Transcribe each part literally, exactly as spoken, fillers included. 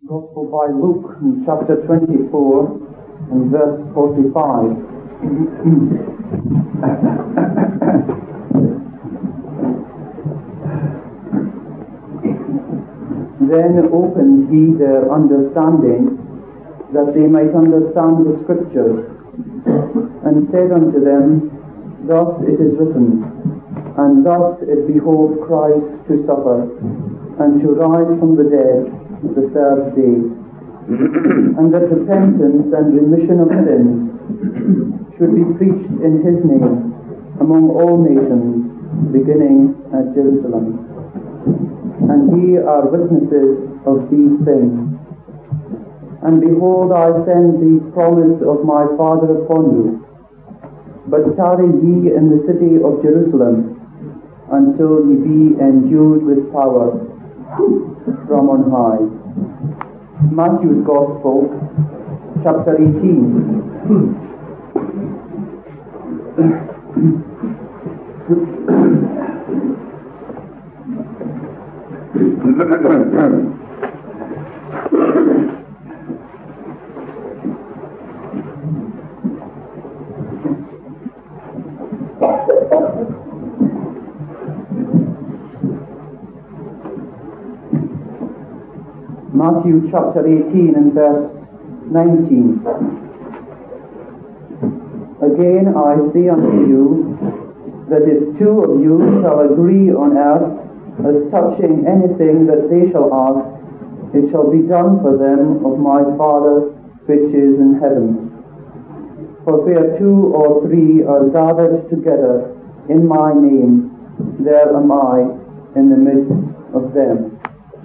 Gospel by Luke in chapter twenty-four and verse forty-five. Then opened he their understanding, that they might understand the Scriptures, and said unto them, Thus it is written, and thus it behoved Christ to suffer, and to rise from the dead the third day, and that repentance and remission of sins should be preached in his name among all nations, beginning at Jerusalem. And ye are witnesses of these things. And behold, I send the promise of my Father upon you. But tarry ye in the city of Jerusalem until ye be endued with power from on high. Matthew's Gospel, chapter eighteen. Matthew chapter eighteen and verse nineteen. Again I say unto you, that if two of you shall agree on earth as touching anything that they shall ask, it shall be done for them of my Father which is in heaven. For where two or three are gathered together in my name, there am I in the midst of them.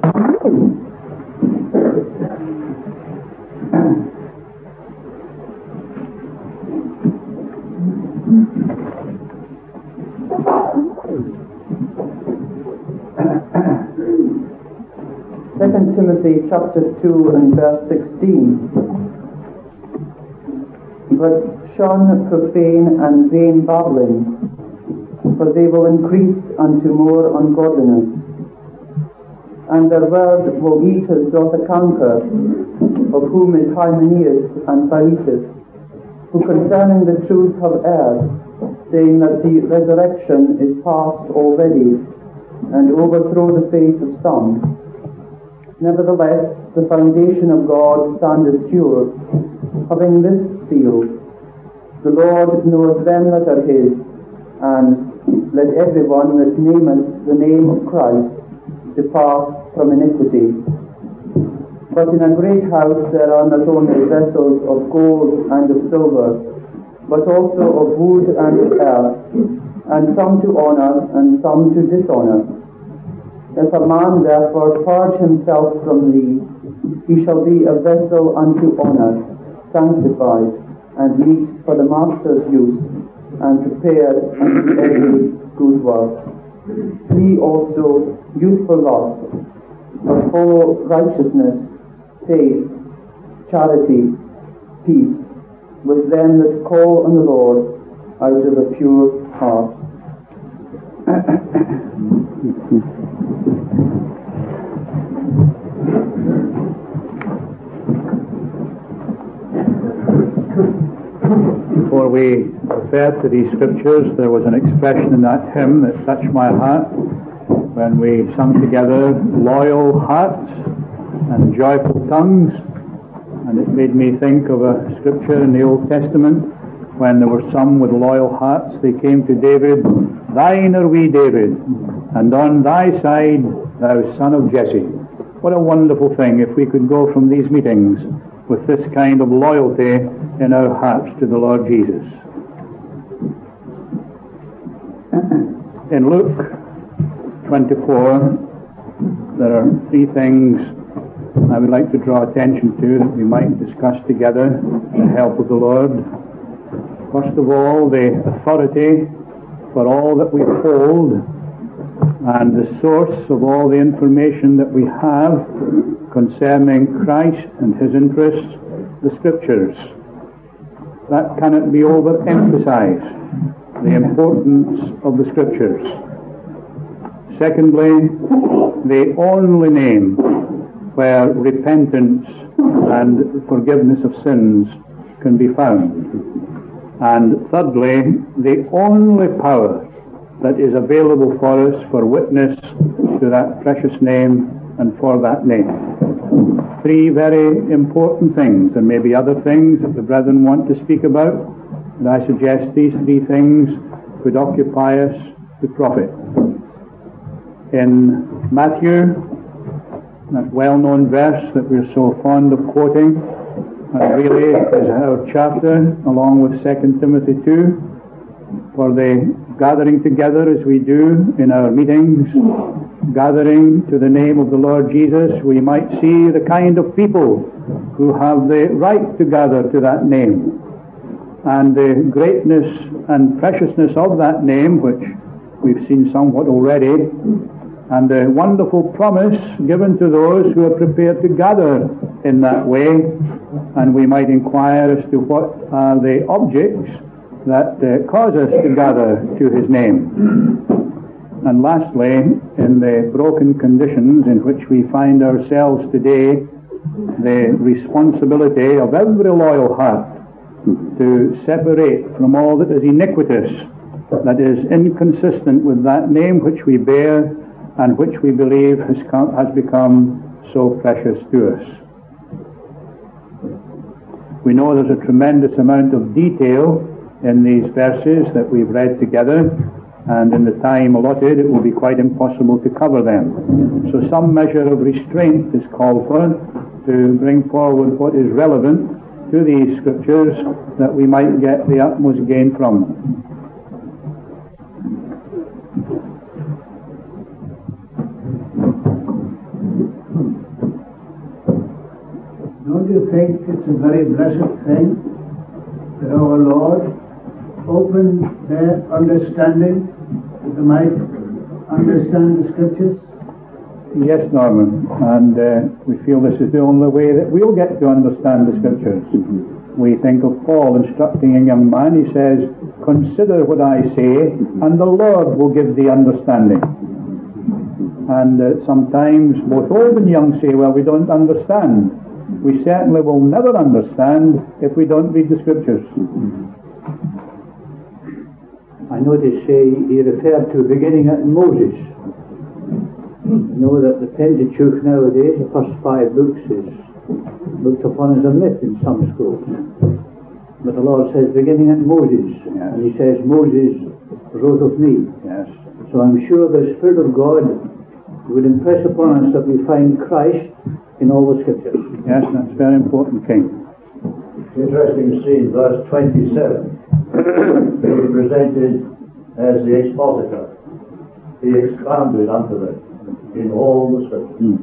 Second Timothy chapter two and verse sixteen. But shun profane and vain babbling, for they will increase unto more ungodliness. And their word will eat as doth a canker, of whom is Hymenaeus and Philetus, who concerning the truth have erred, saying that the resurrection is past already, and overthrow the faith of some. Nevertheless, the foundation of God standeth sure, having this seal, The Lord knoweth them that are his, and let every one that nameth the name of Christ depart from iniquity. But in a great house there are not only vessels of gold and of silver, but also of wood and of earth, and some to honour and some to dishonour. If a man therefore purge himself from these, he shall be a vessel unto honour, sanctified, and meet for the master's use, and prepared unto every good work. Flee also youthful lusts, but follow righteousness, faith, charity, peace, with them that call on the Lord out of a pure heart. Before we refer to these scriptures, there was an expression in that hymn that touched my heart when we sung together, Loyal Hearts and Joyful Tongues, and it made me think of a scripture in the Old Testament when there were some with loyal hearts. They came to David, Thine are we, David, and on thy side, thou son of Jesse. What a wonderful thing if we could go from these meetings with this kind of loyalty in our hearts to the Lord Jesus. In Luke twenty-four, there are three things I would like to draw attention to that we might discuss together with the help of the Lord. First of all, the authority for all that we hold and the source of all the information that we have concerning Christ and his interests, the Scriptures. That cannot be overemphasized, the importance of the Scriptures. Secondly, the only name where repentance and forgiveness of sins can be found. And thirdly, the only power that is available for us for witness to that precious name and for that name. Three very important things. There may be other things that the brethren want to speak about, and I suggest these three things could occupy us to profit. In Matthew, that well-known verse that we're so fond of quoting, and really is our chapter, along with Second Timothy two, for the gathering together as we do in our meetings, gathering to the name of the Lord Jesus, we might see the kind of people who have the right to gather to that name, and the greatness and preciousness of that name, which we've seen somewhat already, and the wonderful promise given to those who are prepared to gather in that way. And we might inquire as to what are the objects that uh, cause us to gather to his name. And lastly, in the broken conditions in which we find ourselves today, the responsibility of every loyal heart to separate from all that is iniquitous, that is inconsistent with that name which we bear and which we believe has, come, has become so precious to us. We know there's a tremendous amount of detail in these verses that we've read together, and in the time allotted it will be quite impossible to cover them. So some measure of restraint is called for to bring forward what is relevant to these scriptures, that we might get the utmost gain from them. Don't you think it's a very blessed thing that our Lord opened their understanding, that they might understand the Scriptures? Yes, Norman, and uh, we feel this is the only way that we'll get to understand the Scriptures. Mm-hmm. We think of Paul instructing a young man. He says, "Consider what I say, and the Lord will give thee understanding." And uh, sometimes both old and young say, "Well, we don't understand." We certainly will never understand if we don't read the Scriptures. I notice uh, he referred to beginning at Moses. You know that the Pentateuch nowadays, the first five books, is looked upon as a myth in some schools. But the Lord says beginning at Moses, yes. And he says Moses wrote of me. Yes. So I'm sure the Spirit of God would impress upon us that we find Christ in all the Scriptures. Yes, that's very important, King. It's interesting to see in verse twenty-seven, he is presented as the expositor. He expounded unto them in all the Scriptures. Mm.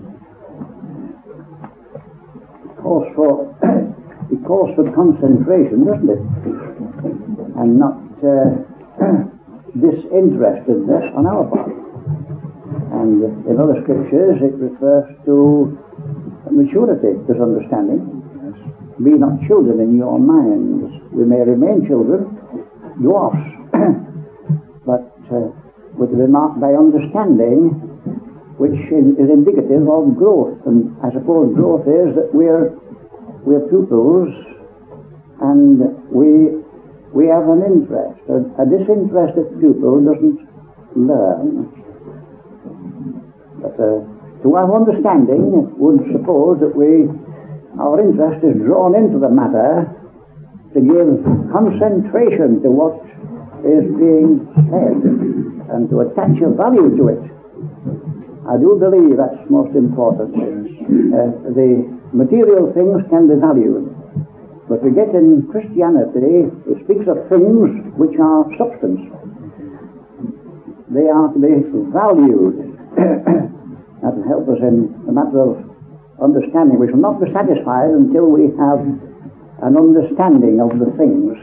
It calls for, it calls for concentration, doesn't it? And not uh, disinterestedness on our part. And in other Scriptures it refers to maturity, there's understanding. Yes. Be not children in your minds. We may remain children, dwarfs, but uh, with the remark by understanding, which is, is indicative of growth. And I suppose growth is that we're we're pupils, and we we have an interest. A, a disinterested pupil doesn't learn. But uh, to have understanding would suppose that we, our interest is drawn into the matter to give concentration to what is being said and to attach a value to it. I do believe that's most important. Uh, the material things can be valued, but we get in Christianity, it speaks of things which are substance. They are to be valued. That will help us in the matter of understanding. We shall not be satisfied until we have an understanding of the things.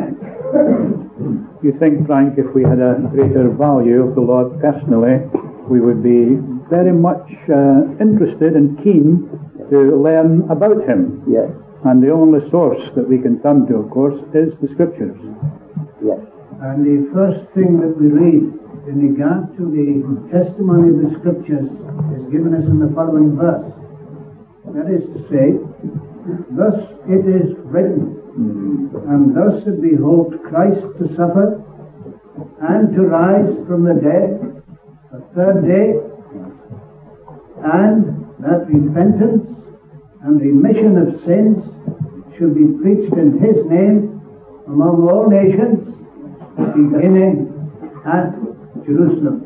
You think, Frank, if we had a greater value of the Lord personally, we would be very much uh, interested and keen to learn about Him. Yes. And the only source that we can turn to, of course, is the Scriptures. Yes. And the first thing that we read in regard to the testimony of the Scriptures is given us in the following verse. That is to say, thus it is written, and thus it behoved Christ to suffer and to rise from the dead the third day, and that repentance and remission of sins should be preached in his name among all nations, beginning at Jerusalem.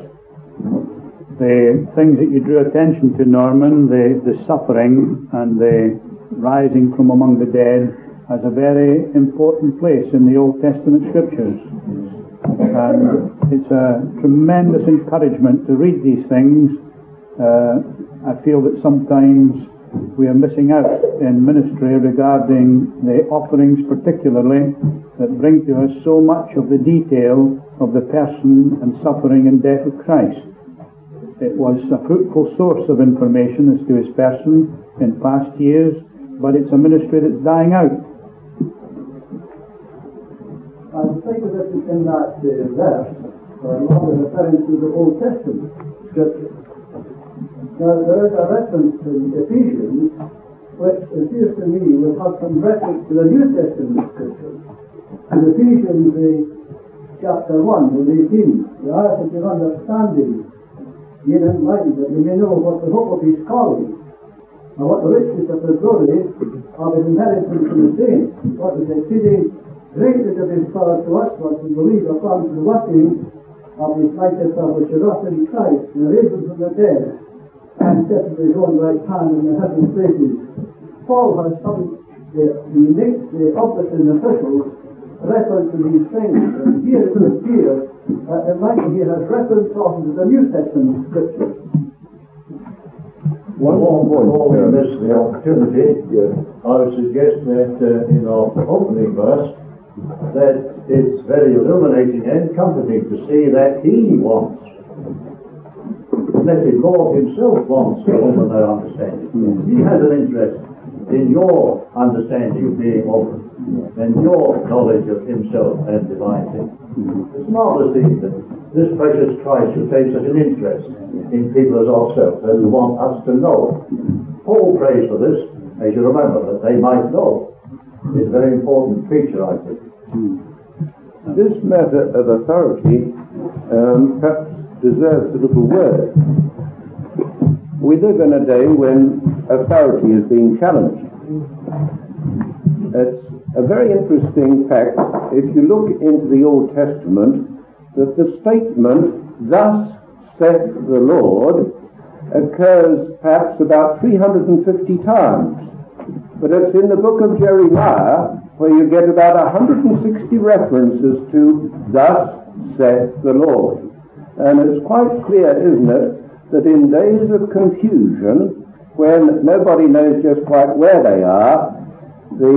The things that you drew attention to, Norman, the, the suffering and the rising from among the dead, has a very important place in the Old Testament Scriptures. And it's a tremendous encouragement to read these things. Uh, I feel that sometimes we are missing out in ministry regarding the offerings particularly that bring to us so much of the detail of the person and suffering and death of Christ. It was a fruitful source of information as to his person in past years, but it's a ministry that's dying out. I think that in that uh, verse, or rather referring to the Old Testament scripture. Now, there is a reference in Ephesians, which appears to me will have some reference to the New Testament scripture. In Ephesians uh, chapter one, verse eighteen, the art of your understanding, being enlightened, that you may know what the hope of his calling, and what the riches of the glory of his inheritance in the saints, what is exceeding greatness of his power to us, what we believe upon the working of his mighty power, which wrought in Christ, and raised him from the dead, and set him his own right hand in the heavenly places. Paul has some the, the, the office and officials reference to these things, and here it appears that uh, Michael here has reference often to the New Testament scriptures. One more point. Before we miss the opportunity, yes. I would suggest that uh, in our opening verse, that it's very illuminating and comforting to see that he wants, that the Lord himself wants to open their understanding. Mm. He has an interest in your understanding being open, and your knowledge of himself and divine things. Mm. It's marvelous thing that this precious Christ should take such an interest in people as ourselves, as we want us to know. Paul prays for this, as you remember, that they might know. It's a very important feature, I think. Hmm. This matter of authority um, perhaps deserves a little word. We live in a day when authority is being challenged. It's a very interesting fact, if you look into the Old Testament, that the statement, "Thus saith the Lord," occurs perhaps about three hundred fifty times. But it's in the book of Jeremiah where you get about one hundred sixty references to "Thus saith the Lord." And it's quite clear, isn't it, that in days of confusion, when nobody knows just quite where they are, the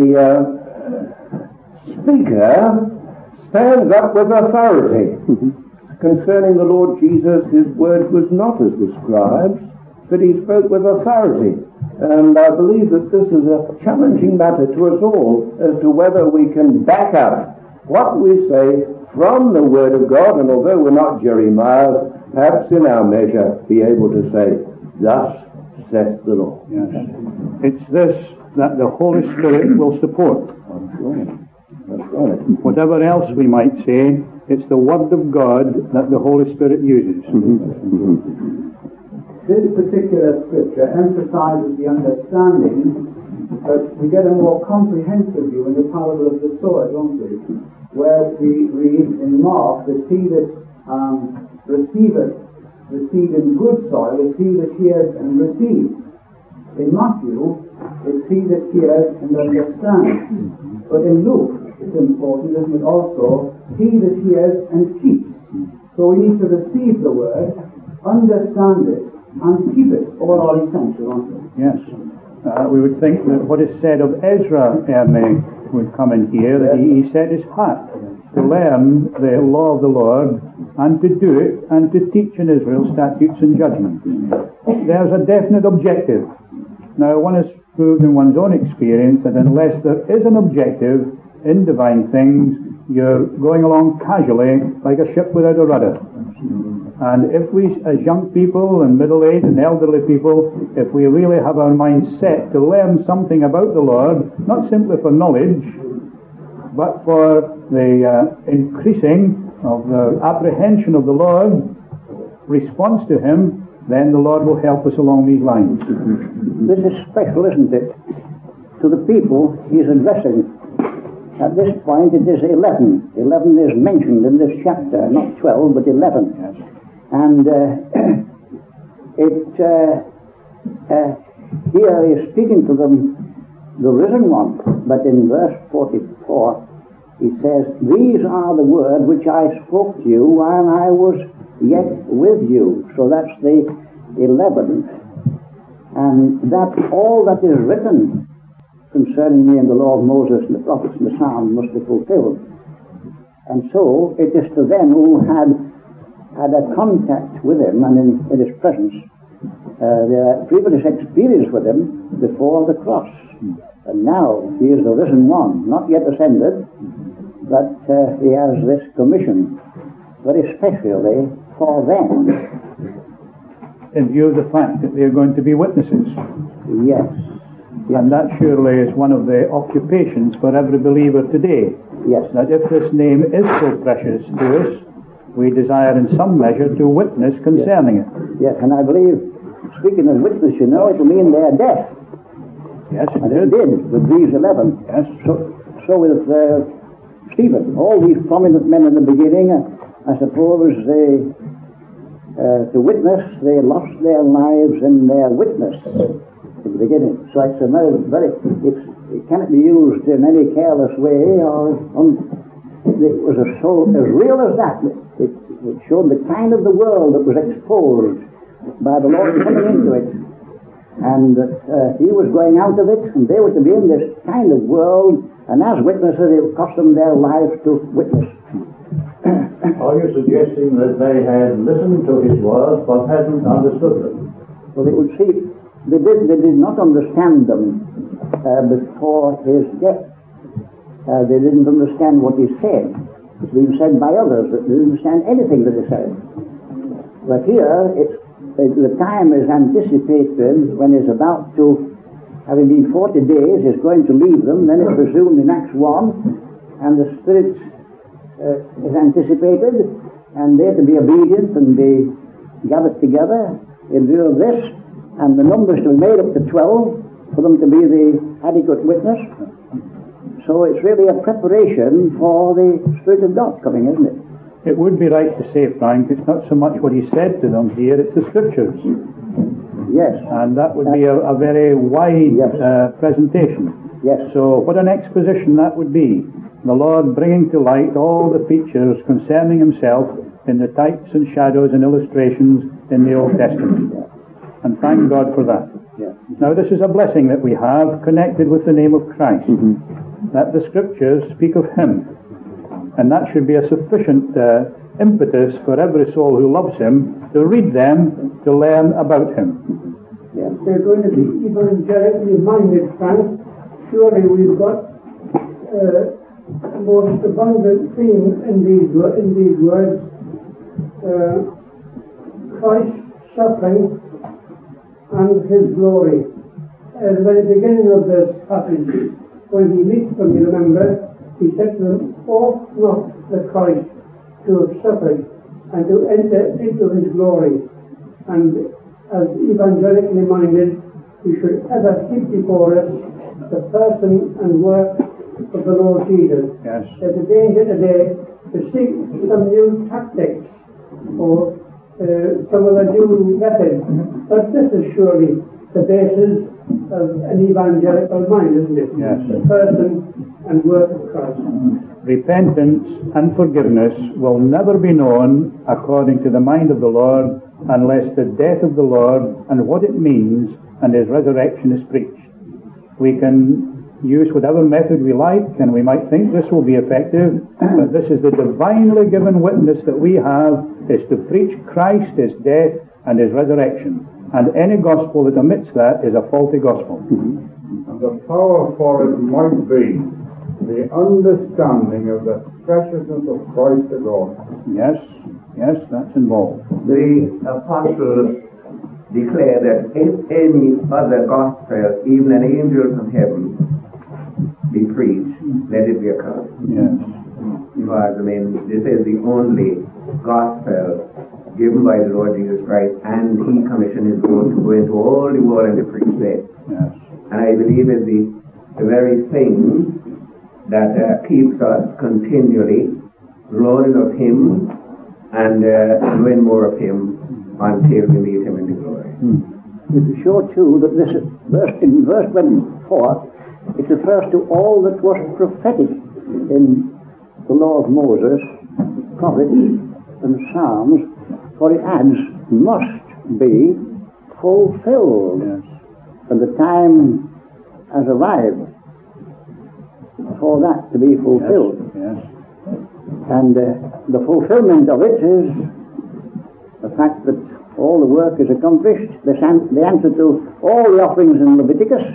uh, speaker stands up with authority. Concerning the Lord Jesus, his word was not as the scribes, but he spoke with authority. And I believe that this is a challenging matter to us all as to whether we can back up what we say from the Word of God, and although we're not Jeremiah, perhaps in our measure be able to say, "Thus saith the Lord." Yes. It's this that the Holy Spirit will support. That's right. That's right. Whatever else we might say, it's the Word of God that the Holy Spirit uses. Mm-hmm. Mm-hmm. This particular scripture emphasizes the understanding that we get a more comprehensive view in the parable of the sower, don't we? Where we read in Mark that he that um, receiveth the seed in good soil is he that hears and receives. In Matthew, it's he that hears and understands. But in Luke, it's important, isn't it, also, he that hears and keeps. So we need to receive the word, understand it, and keep it, all are essential, aren't they? Yes. Uh, we would think that what is said of Ezra Ernie would come in here, that he, he set his heart to learn the law of the Lord and to do it and to teach in Israel statutes and judgments. There's a definite objective. Now, one has proved in one's own experience that unless there is an objective in divine things, you're going along casually like a ship without a rudder. And if we, as young people and middle-aged and elderly people, if we really have our minds set to learn something about the Lord, not simply for knowledge, but for the uh, increasing of the apprehension of the Lord, response to Him, then the Lord will help us along these lines. This is special, isn't it? To the people He's addressing. At this point it is eleven. eleven is mentioned in this chapter, not twelve, but eleven. Yes. And uh, it uh, uh, here is speaking to them, the risen one, but in verse forty-four he says, "These are the words which I spoke to you while I was yet with you." So that's the eleventh, and that all that is written concerning me in the law of Moses and the prophets and the Psalms must be fulfilled. And so it is to them who had had a contact with Him and in, in His presence, uh, their previous experience with Him before the cross. And now He is the risen one, not yet ascended, but uh, He has this commission, very specially for them. In view of the fact that they are going to be witnesses. Yes. Yes. And that surely is one of the occupations for every believer today. Yes. That if this name is so precious to us, we desire in some measure to witness concerning yes. it. Yes, and I believe, speaking of witness, you know, it will mean their death. Yes, it and did. it did with these eleven. Yes. So, so with uh, Stephen, all these prominent men in the beginning, uh, I suppose they, uh, to witness, they lost their lives in their witness in the beginning. So it's a very, very it's, it cannot be used in any careless way, or um, it was a so as real as that. It, it showed the kind of the world that was exposed by the Lord coming into it, and that uh, He was going out of it, and they were to be in this kind of world, and as witnesses it would cost them their lives to witness. Are you suggesting that they had listened to His words but hadn't understood them? Well, they would see, they did, they did not understand them uh, before His death. Uh, they didn't understand what He said. It's been said by others that they didn't understand anything that He said. But here, it's, it, the time is anticipated when He's about to, having been forty days, He's going to leave them. Then it's presumed in Acts one, and the Spirit uh, is anticipated, and they're to be obedient and be gathered together in view of this, and the numbers to be made up to twelve for them to be the adequate witness. So it's really a preparation for the Spirit of God coming, isn't it? It would be right to say, Frank, it's not so much what He said to them here, it's the Scriptures. Yes. And that would be a, a very wide yes. uh, presentation. Yes. So what an exposition that would be. The Lord bringing to light all the features concerning Himself in the types and shadows and illustrations in the Old Testament. Yes. And thank God for that. Yes. Now this is a blessing that we have connected with the name of Christ. Mm-hmm. That the Scriptures speak of Him. And that should be a sufficient uh, impetus for every soul who loves Him to read them, to learn about Him. Yes. They're going to be evangelically minded, Frank. Surely we've got uh, most abundant theme in these, in these words. Uh, Christ suffering and His glory. At the very beginning of this passage, when He meets them, you remember, He said to them, "Ought not the Christ to have suffered and to enter into His glory?" And as evangelically minded, we should ever keep before us the person and work of the Lord Jesus. Yes. There's a danger today to seek some new tactics or uh, some of the new methods, but this is surely the basis of an evangelical mind, isn't it? Yes. The person and work of Christ. Repentance and forgiveness will never be known according to the mind of the Lord unless the death of the Lord and what it means and His resurrection is preached. We can use whatever method we like, and we might think this will be effective, but this is the divinely given witness that we have, is to preach Christ, His death, and His resurrection. And any gospel that omits that is a faulty gospel. And the power for it might be the understanding of the preciousness of Christ alone. Yes. Yes, that's involved. The apostles declare that if any other gospel, even an angel from heaven, be preached, let it be accursed. Yes. Because, I mean, this is the only gospel given by the Lord Jesus Christ, and He commissioned His own to go into all the world and to preach there. Yes. And I believe it's the, the very thing that uh, keeps us continually learning of Him and uh, knowing more of Him until we meet Him in the glory. Hmm. It shows too that this verse, in verse twenty-four, it refers to all that was prophetic in the law of Moses, prophets, and Psalms, for it adds, must be fulfilled. Yes. And the time has arrived for that to be fulfilled. Yes. Yes. And uh, the fulfillment of it is the fact that all the work is accomplished, the, san- the answer to all the offerings in Leviticus,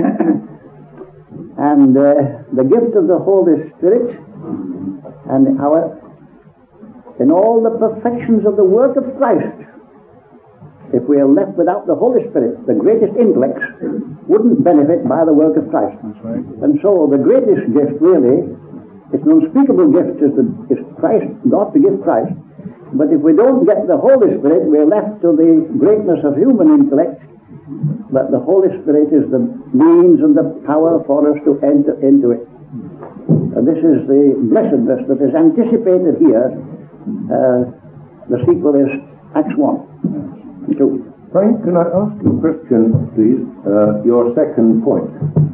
and uh, the gift of the Holy Spirit, and our, in all the perfections of the work of Christ. If we are left without the Holy Spirit, the greatest intellects wouldn't benefit by the work of Christ. That's right. And so the greatest gift really, it's an unspeakable gift, is, the, is Christ, God to give Christ. But if we don't get the Holy Spirit, we're left to the greatness of human intellect. But the Holy Spirit is the means and the power for us to enter into it. And this is the blessedness that is anticipated here. Uh, the sequel is Acts one. two. Frank, can I ask you a question, please? Uh, your second point.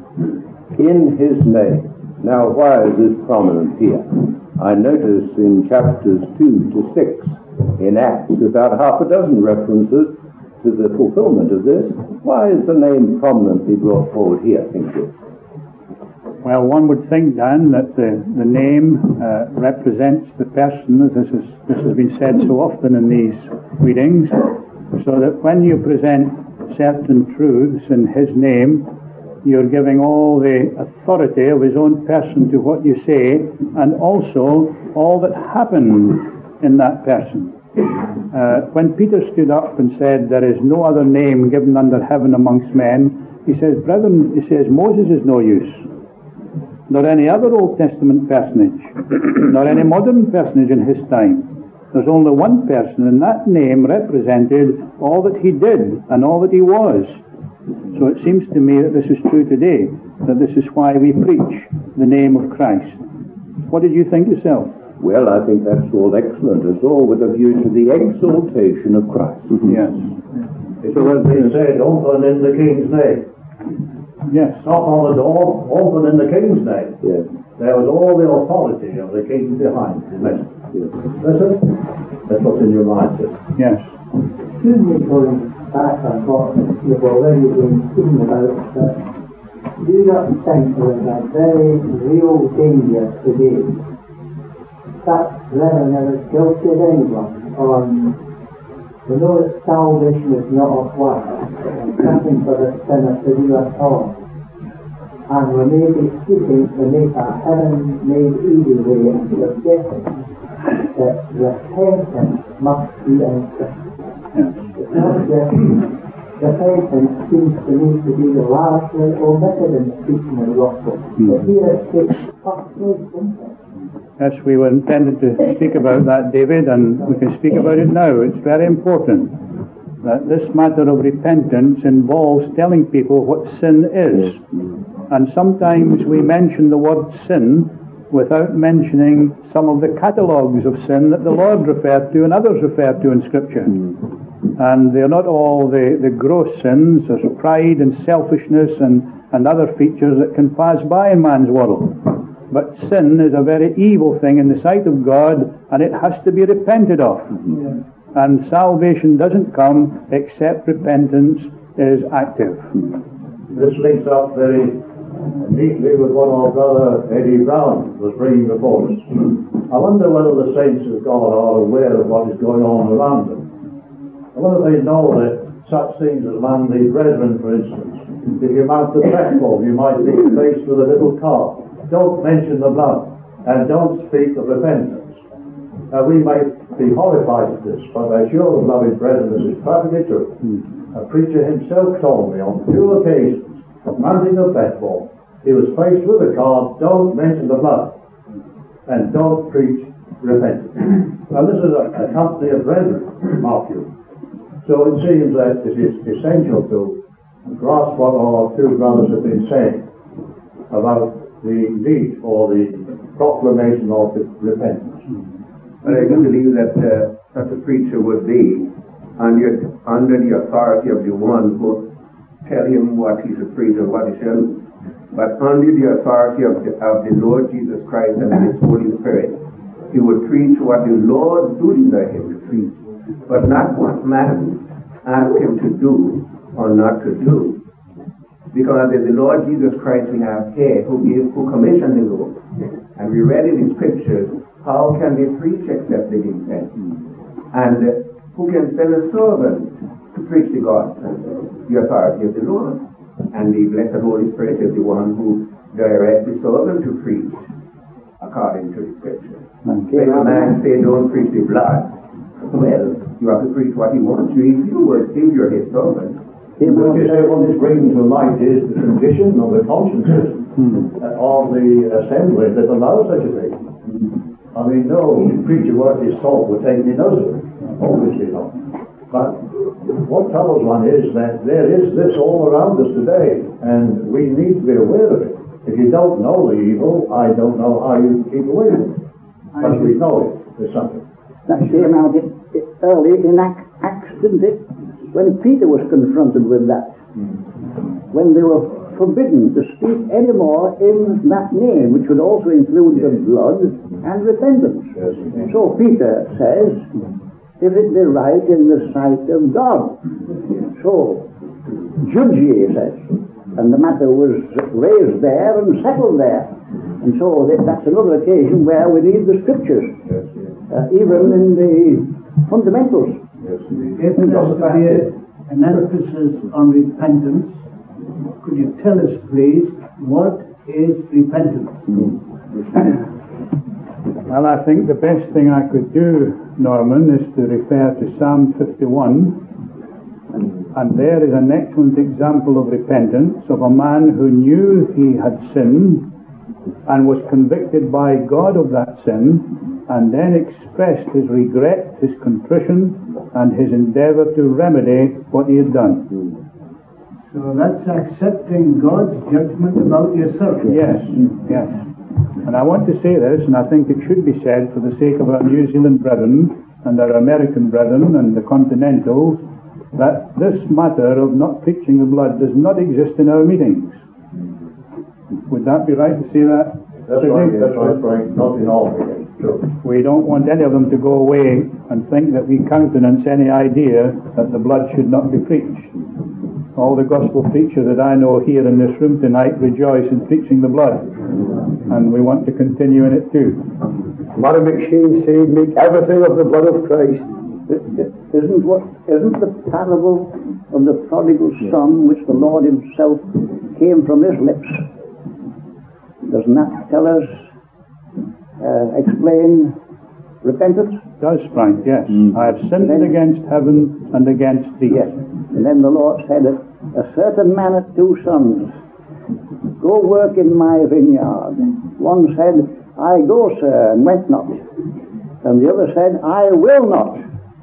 In His name. Now, why is this prominent here? I notice in chapters two to six in Acts about half a dozen references to the fulfillment of this. Why is the name prominently brought forward here, think you? Well, one would think, Dan, that the, the name uh, represents the person, as this, is, this has been said so often in these readings, so that when you present certain truths in His name, you're giving all the authority of His own person to what you say, and also all that happened in that person. Uh, when Peter stood up and said, there is no other name given under heaven amongst men, he says, brethren, he says, Moses is no use, nor any other Old Testament personage, nor any modern personage in his time. There's only one person, and that name represented all that he did and all that he was. So it seems to me that this is true today, that this is why we preach the name of Christ. What did you think yourself? Well, I think that's all excellent. It's all with a view to the exaltation of Christ. Yes. It was been said, open in the King's name. Yes. Knock on the door, open in the King's name. Yes. There was all the authority of the King behind the message. Yes. Listen, that's what's in your mind, sir. Yes. Excuse me going back on what you've already been speaking about, but do you not think there is a very real danger today that brethren are guilty of anyone on we know that salvation is not of works, and nothing for the sinner to do at all. And we may be seeking to make a heaven-made easy way and forgetting that repentance must be instant. Because repentance seems to me to be largely omitted in the preaching of the gospel. But here it takes first place, isn't it? Yes, we were intended to speak about that, David, and we can speak about it now. It's very important that this matter of repentance involves telling people what sin is. And sometimes we mention the word sin without mentioning some of the catalogues of sin that the Lord referred to and others referred to in Scripture. And they're not all the, the gross sins. There's pride and selfishness and, and other features that can pass by in man's world. But sin is a very evil thing in the sight of God, and it has to be repented of. Yeah. And salvation doesn't come except repentance is active. This links up very neatly with what our brother Eddie Brown was bringing before us. I wonder whether the saints of God are aware of what is going on around them. I wonder if they know that such things as among the brethren, for instance, if you mount the platform, you might be faced with a little card. Don't mention the blood, and don't speak of repentance. Now we may be horrified at this, but I assure the beloved brethren this is perfectly true. Mm. A preacher himself told me on two occasions, mounting a platform, he was faced with a card, don't mention the blood, and don't preach repentance. Now this is a, a company of brethren, mark you. So it seems that it is essential to grasp what our two brothers have been saying about the need for the proclamation of the repentance. But I do believe that uh, such a preacher would be under, under the authority of the one who tell him what he should preach and what he shouldn't, but under the authority of the, of the Lord Jesus Christ and His Holy Spirit. He would preach what the Lord do desire him to preach, but not what man ask him to do or not to do. Because it's the Lord Jesus Christ we have here who gave, who commissioned the Lord. And we read in the scriptures, how can they preach except they be sent? And uh, who can send a servant to preach the gospel? The authority of the Lord. And the blessed Holy Spirit is the one who directs the servant to preach according to the scripture. When a man say don't preach the blood, well, you have to preach what he wants you. If you would, if you're his servant. What you say what is bringing to light is the condition of the consciences hmm. of the assembly that allows such a thing. I mean, no preacher worth his salt would take any notice of it. Obviously not. But what troubles one is that there is this all around us today, and we need to be aware of it. If you don't know the evil, I don't know how you keep away from it. But we know it. There's something. That came out it, it, early in Acts, didn't it? When Peter was confronted with that. Mm. When they were forbidden to speak any more in that name, which would also include yes. the blood and repentance. Yes. So Peter says, if it be right in the sight of God. So, judge ye, he says. And the matter was raised there and settled there. And so that, that's another occasion where we need the scriptures, yes, yes. Uh, even in the fundamentals. Yes, if there's to be a, an emphasis on repentance, could you tell us, please, what is repentance? Well, I think the best thing I could do, Norman, is to refer to Psalm fifty-one. And there is an excellent example of repentance of a man who knew he had sinned and was convicted by God of that sin, and then expressed his regret, his contrition, and his endeavour to remedy what he had done. So that's accepting God's judgment about yourself. Yes, yes. And I want to say this, and I think it should be said for the sake of our New Zealand brethren and our American brethren and the Continentals, that this matter of not preaching the blood does not exist in our meetings. Would that be right to say that? That's right, that's right, Frank. Not in all meetings. Sure. We don't want any of them to go away and think that we countenance any idea that the blood should not be preached. All the gospel preachers that I know here in this room tonight rejoice in preaching the blood, and we want to continue in it too. Mother McShane said, make everything of the blood of Christ. Isn't what isn't the parable of the prodigal son, which the Lord himself came from his lips, doesn't that tell us, uh, explain repentance? It does, Frank, yes. Mm. I have sinned then, against heaven and against thee. Yes. And then the Lord said, a certain man had two sons. Go work in my vineyard. One said, I go, sir, and went not. And the other said, I will not.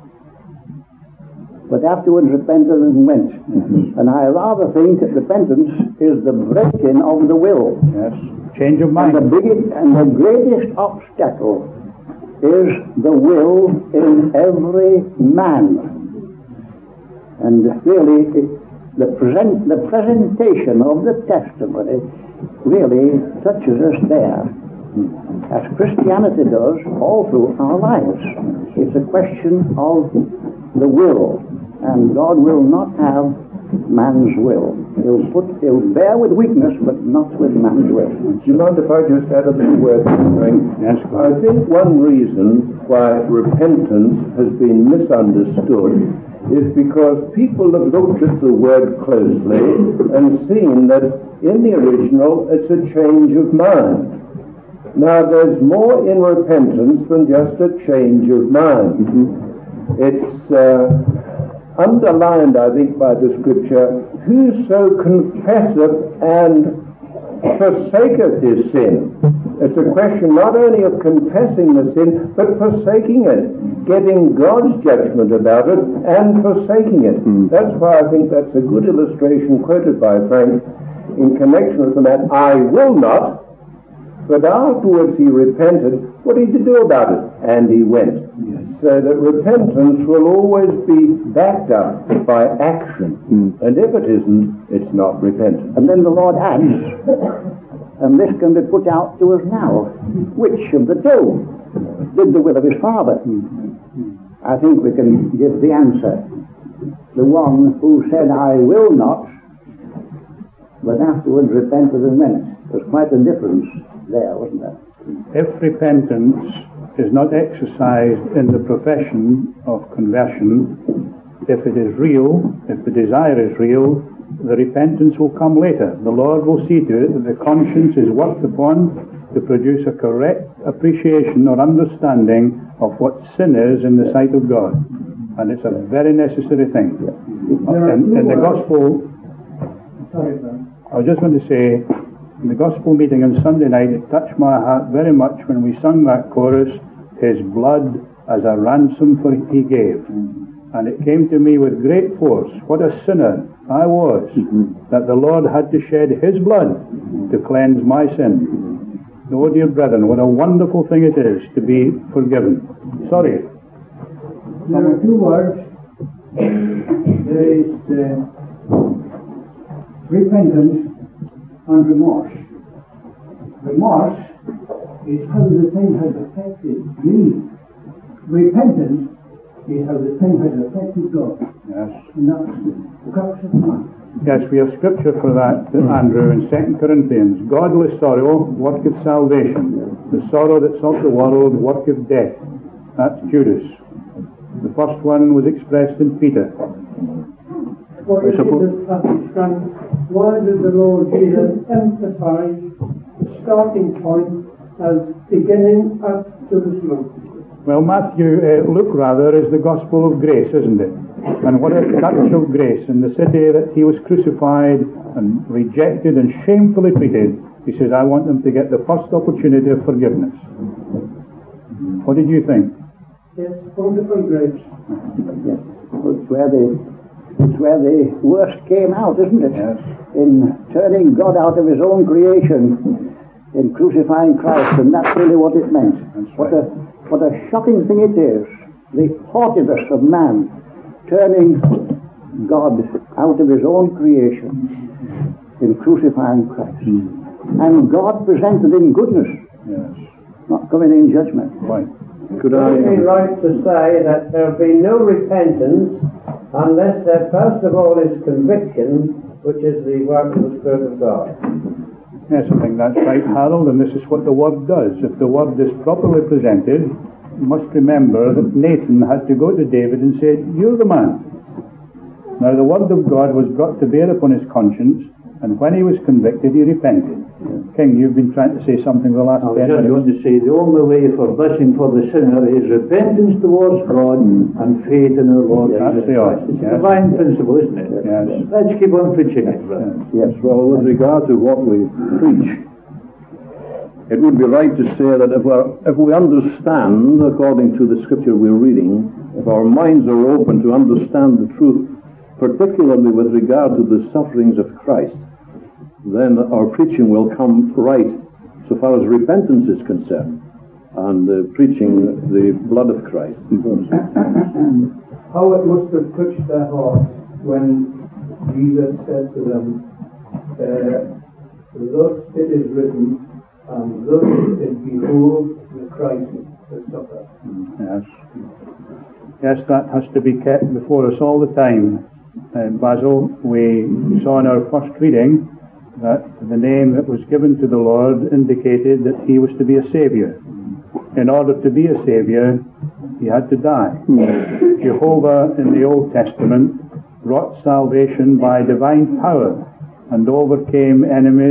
But afterwards repented and went. Mm-hmm. And I rather think that repentance is the breaking of the will. Yes. Change of mind. And the biggest and the greatest obstacle is the will in every man. And really, it, the present the presentation of the testimony really touches us there, as Christianity does all through our lives. It's a question of the will, and God will not have man's will. He'll put, he'll bear with weakness, but not with man's will. Do you mind if I just add a few words, Frank? Yes. I think one reason why repentance has been misunderstood is because people have looked at the word closely and seen that in the original it's a change of mind. Now, there's more in repentance than just a change of mind. Mm-hmm. It's uh, underlined, I think, by the scripture, whoso confesseth and forsaketh his sin. It's a question not only of confessing the sin, but forsaking it, getting God's judgment about it, and forsaking it. Mm. That's why I think that's a good illustration quoted by Frank in connection with the man, I will not, but afterwards he repented. What did he do about it? And he went. Yes. So that repentance will always be backed up by action. Mm. And if it isn't, it's not repentance. And then the Lord adds, and this can be put out to us now, which of the two did the will of his Father? I think we can give the answer. The one who said, I will not, but afterwards repented and went. There's quite a difference there, wasn't there? If repentance is not exercised in the profession of conversion, if it is real, if the desire is real, the repentance will come later. The Lord will see to it that the conscience is worked upon to produce a correct appreciation or understanding of what sin is in the sight of God. And it's a very necessary thing. In, in the gospel, I was just going to say, in the gospel meeting on Sunday night, it touched my heart very much when we sung that chorus, His blood as a ransom for He gave. And it came to me with great force, what a sinner I was, mm-hmm. that the Lord had to shed His blood to cleanse my sin. Oh, dear brethren, what a wonderful thing it is to be forgiven. Sorry. There are two words. There is uh, repentance and remorse. Remorse is how the thing has affected me. Repentance is how the thing has affected God. Yes. And that's the crux of the matter. Yes, we have scripture for that, Andrew, in Second Corinthians. Godly sorrow worketh salvation. The sorrow that's of the world worketh death. That's Judas. The first one was expressed in Peter. Well, you see, understand, why did the Lord Jesus emphasize the starting point as beginning at Jerusalem? Well, Matthew, uh, Luke rather, is the gospel of grace, isn't it? And what a touch of grace in the city that he was crucified and rejected and shamefully treated. He says, I want them to get the first opportunity of forgiveness. What did you think? Yes, wonderful grace. Yes. It's where the it's where the worst came out, isn't it? Yes. In turning God out of His own creation, in crucifying Christ, and that's really what it meant. That's what right. a what a shocking thing it is, the haughtiness of man turning God out of His own creation in crucifying Christ. Mm. And God presented in goodness, yes. not coming in judgment. Right. Could I... Would it be right to say that there will be no repentance unless there first of all is conviction, which is the work of the Spirit of God? Yes, I think that's right, Harold, and this is what the Word does. If the Word is properly presented, you must remember that Nathan had to go to David and say, you're the man. Now, the Word of God was brought to bear upon his conscience, and when he was convicted, he repented. Yeah. King, you've been trying to say something the last I was ten just minutes. going to say, the only way for blessing for the sinner is repentance towards God mm. and faith in our Lord Jesus That's the Christ. It's yes. a divine principle, isn't it? Yes. Let's keep on preaching it, brother. Yes, well, with regard to what we preach, it would be right to say that if, we're, if we understand, according to the scripture we're reading, if our minds are open to understand the truth, particularly with regard to the sufferings of Christ, then our preaching will come right so far as repentance is concerned, and uh, preaching the blood of Christ. How it must have touched their hearts when Jesus said to them, uh, thus it is written, and thus it behoved the Christ to suffer. Yes. Yes, that has to be kept before us all the time. Uh, Basil, we saw in our first reading that the name that was given to the Lord indicated that he was to be a Saviour. In order to be a Saviour, he had to die. Mm. Jehovah in the Old Testament wrought salvation by divine power and overcame enemies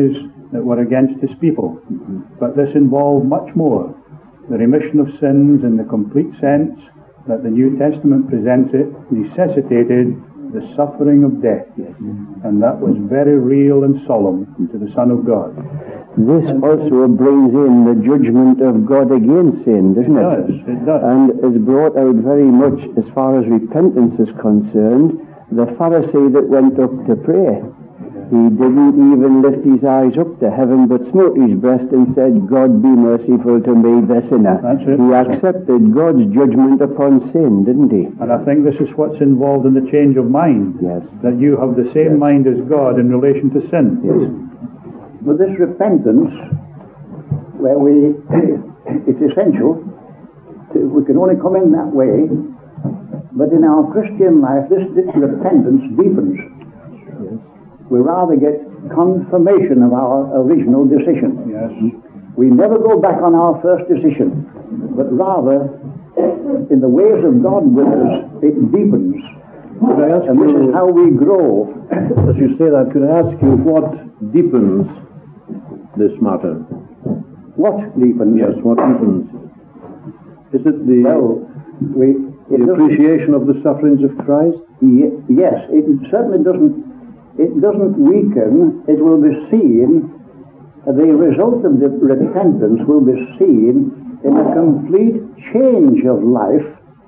that were against his people. But this involved much more. The remission of sins in the complete sense that the New Testament presents it necessitated the suffering of death. Yes. And that was very real and solemn to the Son of God. This also brings in the judgment of God against sin, doesn't it? It does, it does. And is brought out very much as far as repentance is concerned. The Pharisee that went up to pray, he didn't even lift his eyes up to heaven, but smote his breast and said, God be merciful to me, the sinner. That's it. He accepted God's judgment upon sin, didn't he? And I think this is what's involved in the change of mind. Yes. That you have the same yes. mind as God in relation to sin. Yes. But this repentance, where we, it's essential, to, we can only come in that way, but in our Christian life, this, this repentance deepens. Yes. We rather get confirmation of our original decision. Yes. We never go back on our first decision, but rather, in the ways of God with us, it deepens. Could I ask and this you, is how we grow. As you say that, could I ask you what deepens this matter? What deepens? Yes, what deepens? Is it the, well, we, the appreciation of the sufferings of Christ? Ye- yes, it certainly doesn't. It doesn't weaken. It will be seen. The result of the repentance will be seen in a complete change of life,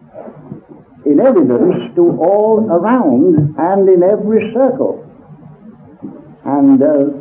in evidence to all around and in every circle. And uh,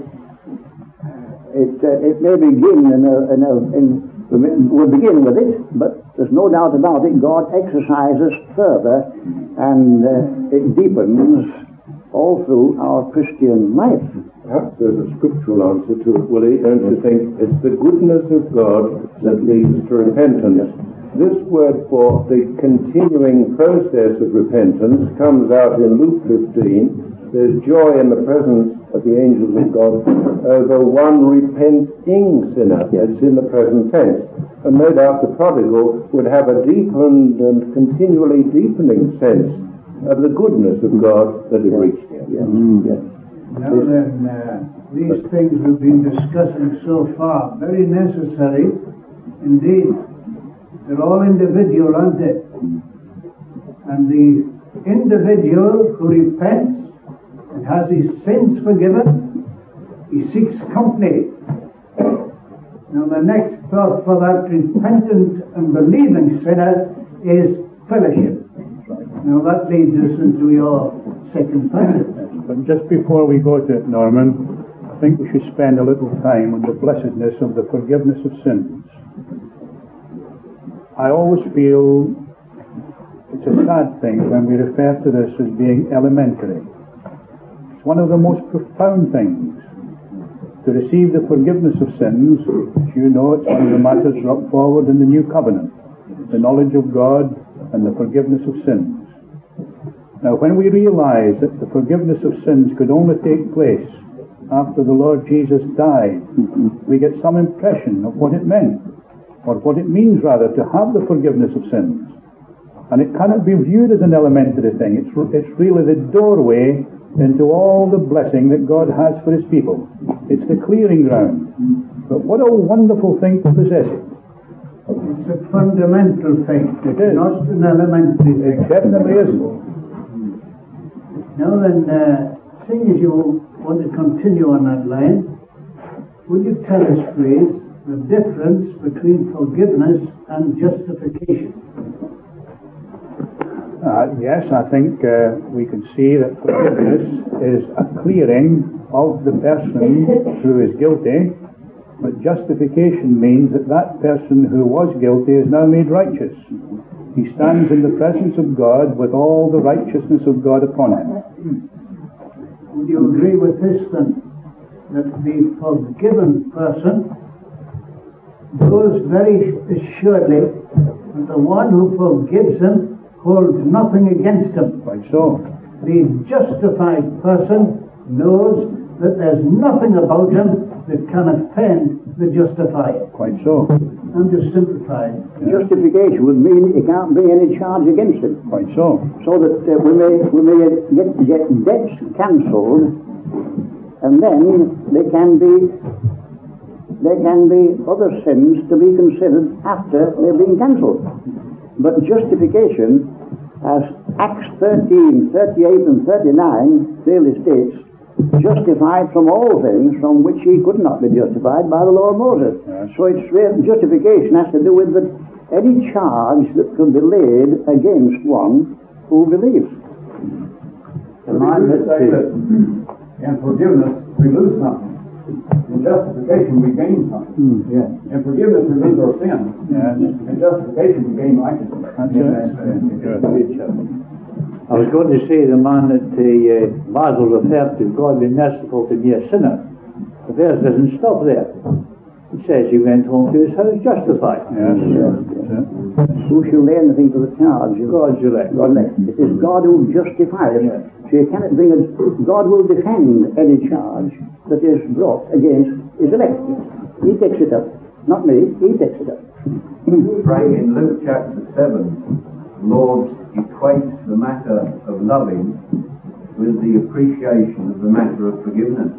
it uh, it may begin in a, in a in, we'll begin with it, but there's no doubt about it. God exercises further, and uh, it deepens all through our Christian life. Perhaps there's a scriptural answer to it, Willie, don't you think? It's the goodness of God that leads to repentance. This word for the continuing process of repentance comes out in Luke fifteen. There's joy in the presence of the angels of God over one repenting sinner. It's in the present tense. And no doubt the prodigal would have a deepened and continually deepening sense of the goodness of God that had reached him. Yes. Mm. Yes. Now then, uh, these things we've been discussing so far, very necessary indeed. They're all individual, aren't they? And the individual who repents and has his sins forgiven, he seeks company. Now the next thought for that repentant and believing sinner is fellowship. Now that leads us into your second passage. But just before we go to it, Norman, I think we should spend a little time on the blessedness of the forgiveness of sins. I always feel it's a sad thing when we refer to this as being elementary. It's one of the most profound things. To receive the forgiveness of sins, as you know, it's one of the matters brought forward in the New Covenant, the knowledge of God and the forgiveness of sins. Now, when we realize that the forgiveness of sins could only take place after the Lord Jesus died, we get some impression of what it meant, or what it means, rather, to have the forgiveness of sins. And it cannot be viewed as an elementary thing. It's, it's really the doorway into all the blessing that God has for His people. It's the clearing ground. But what a wonderful thing to possess it. It's a fundamental thing. It is. Not an elementary thing. It definitely isn't. Now then, uh, seeing as you want to continue on that line, would you tell us, please, the difference between forgiveness and justification? Uh, yes, I think uh, we can see that forgiveness is a clearing of the person who is guilty, but justification means that that person who was guilty is now made righteous. He stands in the presence of God with all the righteousness of God upon him. Would you agree with this then? That the forgiven person knows very assuredly that the one who forgives him holds nothing against him. Quite so. The justified person knows that there's nothing about him that can offend the justified. Quite so. I'm just simplifying. Yeah. Justification would mean he can't bring any charge against him. Quite so. So that uh, we may we may get, get debts cancelled, and then they can be there can be other sins to be considered after they've been cancelled. But justification, as Acts thirteen, thirty-eight and thirty-nine clearly states, justified from all things from which he could not be justified by the law of Moses. Yes. So it's justification has to do with the, any charge that could be laid against one who believes. The mind that say that in forgiveness we lose something. In justification we gain something. Mm, yeah. In forgiveness we lose our sin. Yeah. In justification we gain righteousness. That's it. I was going to say the man that uh, Basil referred to, God be merciful to be a sinner. The verse doesn't stop there. It says he went home to his house justified. Yes. Yes. Yes. Who shall lay anything to the charge? God's elect. God elect. It is God who justifies. Yes. So you cannot bring it. God will defend any charge that is brought against his elect. He takes it up. Not me. He takes it up. Frank, in Luke chapter seven, Lord equates the matter of loving with the appreciation of the matter of forgiveness.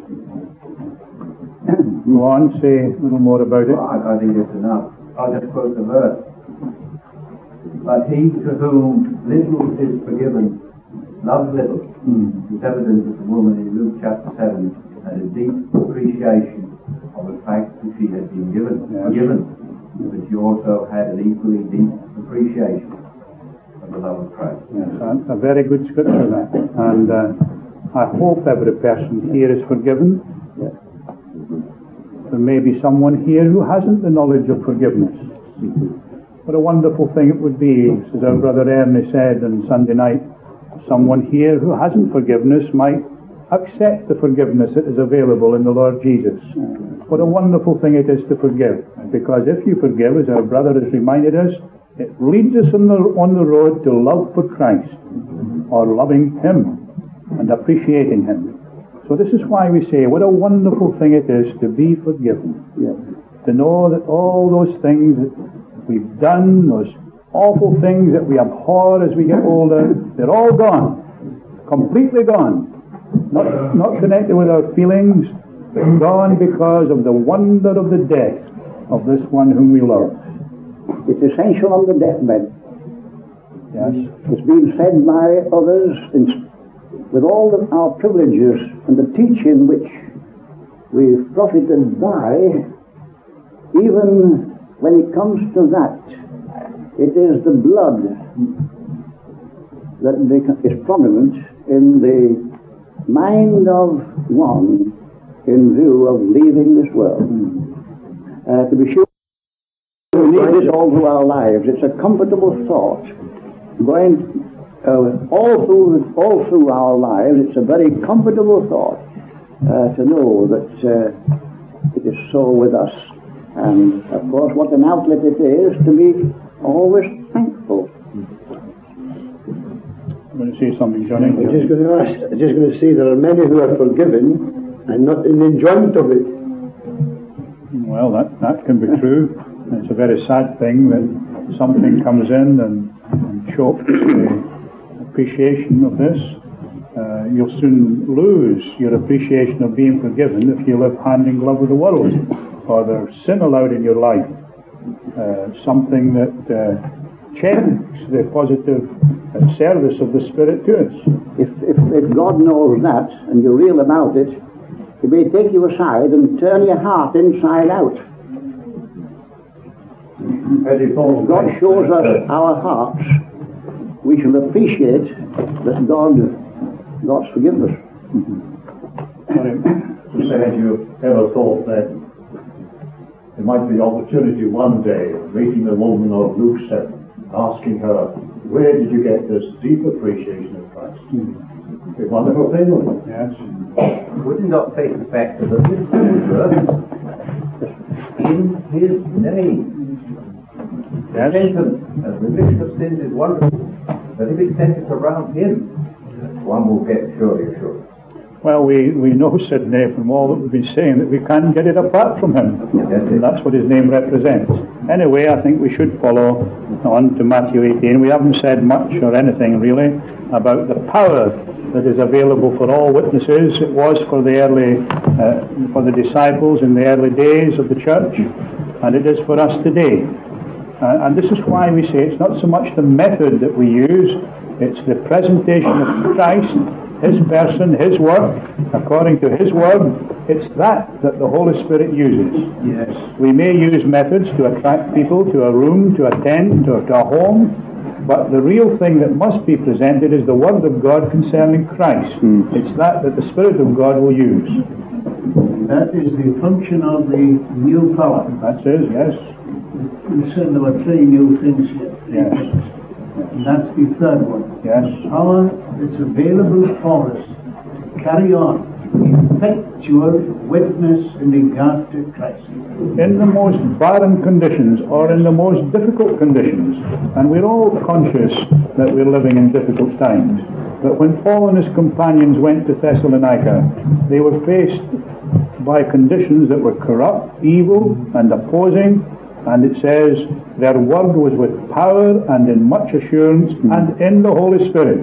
Go on, say a little more about it. Well, I, I think it's enough. I'll just quote the verse. But he to whom little is forgiven loves little. Mm. It's evident that the woman in Luke chapter seven had a deep appreciation of the fact that she had been given, yes. forgiven, but she also had an equally deep appreciation of the love of Christ. Yes, a, a very good scripture that. And uh, I hope every person here is forgiven. Yes. There may be someone here who hasn't the knowledge of forgiveness. What a wonderful thing it would be, as our brother Ernie said on Sunday night, someone here who hasn't forgiveness might accept the forgiveness that is available in the Lord Jesus. What a wonderful thing it is to forgive. Because if you forgive, as our brother has reminded us, it leads us on the, on the road to love for Christ, or loving Him and appreciating Him. So this is why we say, what a wonderful thing it is to be forgiven. Yes. To know that all those things that we've done, those awful things that we abhor as we get older, they're all gone. Completely gone. Not, not connected with our feelings, but gone because of the wonder of the death of this one whom we love. It's essential on the deathbed. Yes. It's been said by others in with all of our privileges and the teaching which we've profited by, even when it comes to that, it is the blood that is prominent in the mind of one in view of leaving this world. Uh, to be sure, we need this all through our lives. It's a comfortable thought. Going Uh, all through all through our lives, it's a very comfortable thought uh, to know that uh, it is so with us. And of course, what an outlet it is to be always thankful. I'm going to say something, Johnny. I'm just going to ask. I'm just going to say there are many who are forgiven and not in the enjoyment of it. Well, that that can be true. It's a very sad thing that something comes in and, and chokes the appreciation of this. Uh, you'll soon lose your appreciation of being forgiven if you live hand in glove with the world, or there's sin allowed in your life, uh, something that uh, checks the positive uh, service of the Spirit to us. If, if, if God knows that and you're real about it, He may take you aside and turn your heart inside out. As God shows us our hearts, we shall appreciate that God, God's forgiveness. Had you ever thought that there might be opportunity one day of meeting the woman of Luke seven, asking her, where did you get this deep appreciation of Christ? It's a wonderful thing, wasn't it? Yes. Would you not take the fact that this was in His name? Yes. Repentance and remission of sins is wonderful. But if it centers around Him, one will get surely assurance. Well, we, we know, Sidney, from all that we've been saying, that we can't get it apart from Him. That's and that's what His name represents. Anyway, I think we should follow on to Matthew eighteen. We haven't said much or anything, really. about the power that is available for all witnesses. It was for the early, uh, for the disciples in the early days of the church, and it is for us today. Uh, and this is why we say it's not so much the method that we use, it's the presentation of Christ, His person, His work, according to His word. It's that that the Holy Spirit uses. Yes. We may use methods to attract people to a room, to a tent, or to a home, but the real thing that must be presented is the Word of God concerning Christ. Mm. It's that that the Spirit of God will use. That is the function of the new power. That is, yes. You said there were three new things here. Yes. And that's the third one. Yes. Power that's available for us to carry on effectual witness in regard to Christ. In the most barren conditions or in the most difficult conditions, and we're all conscious that we're living in difficult times, but when Paul and his companions went to Thessalonica, they were faced by conditions that were corrupt, evil, and opposing, and it says their word was with power and in much assurance and in the Holy Spirit.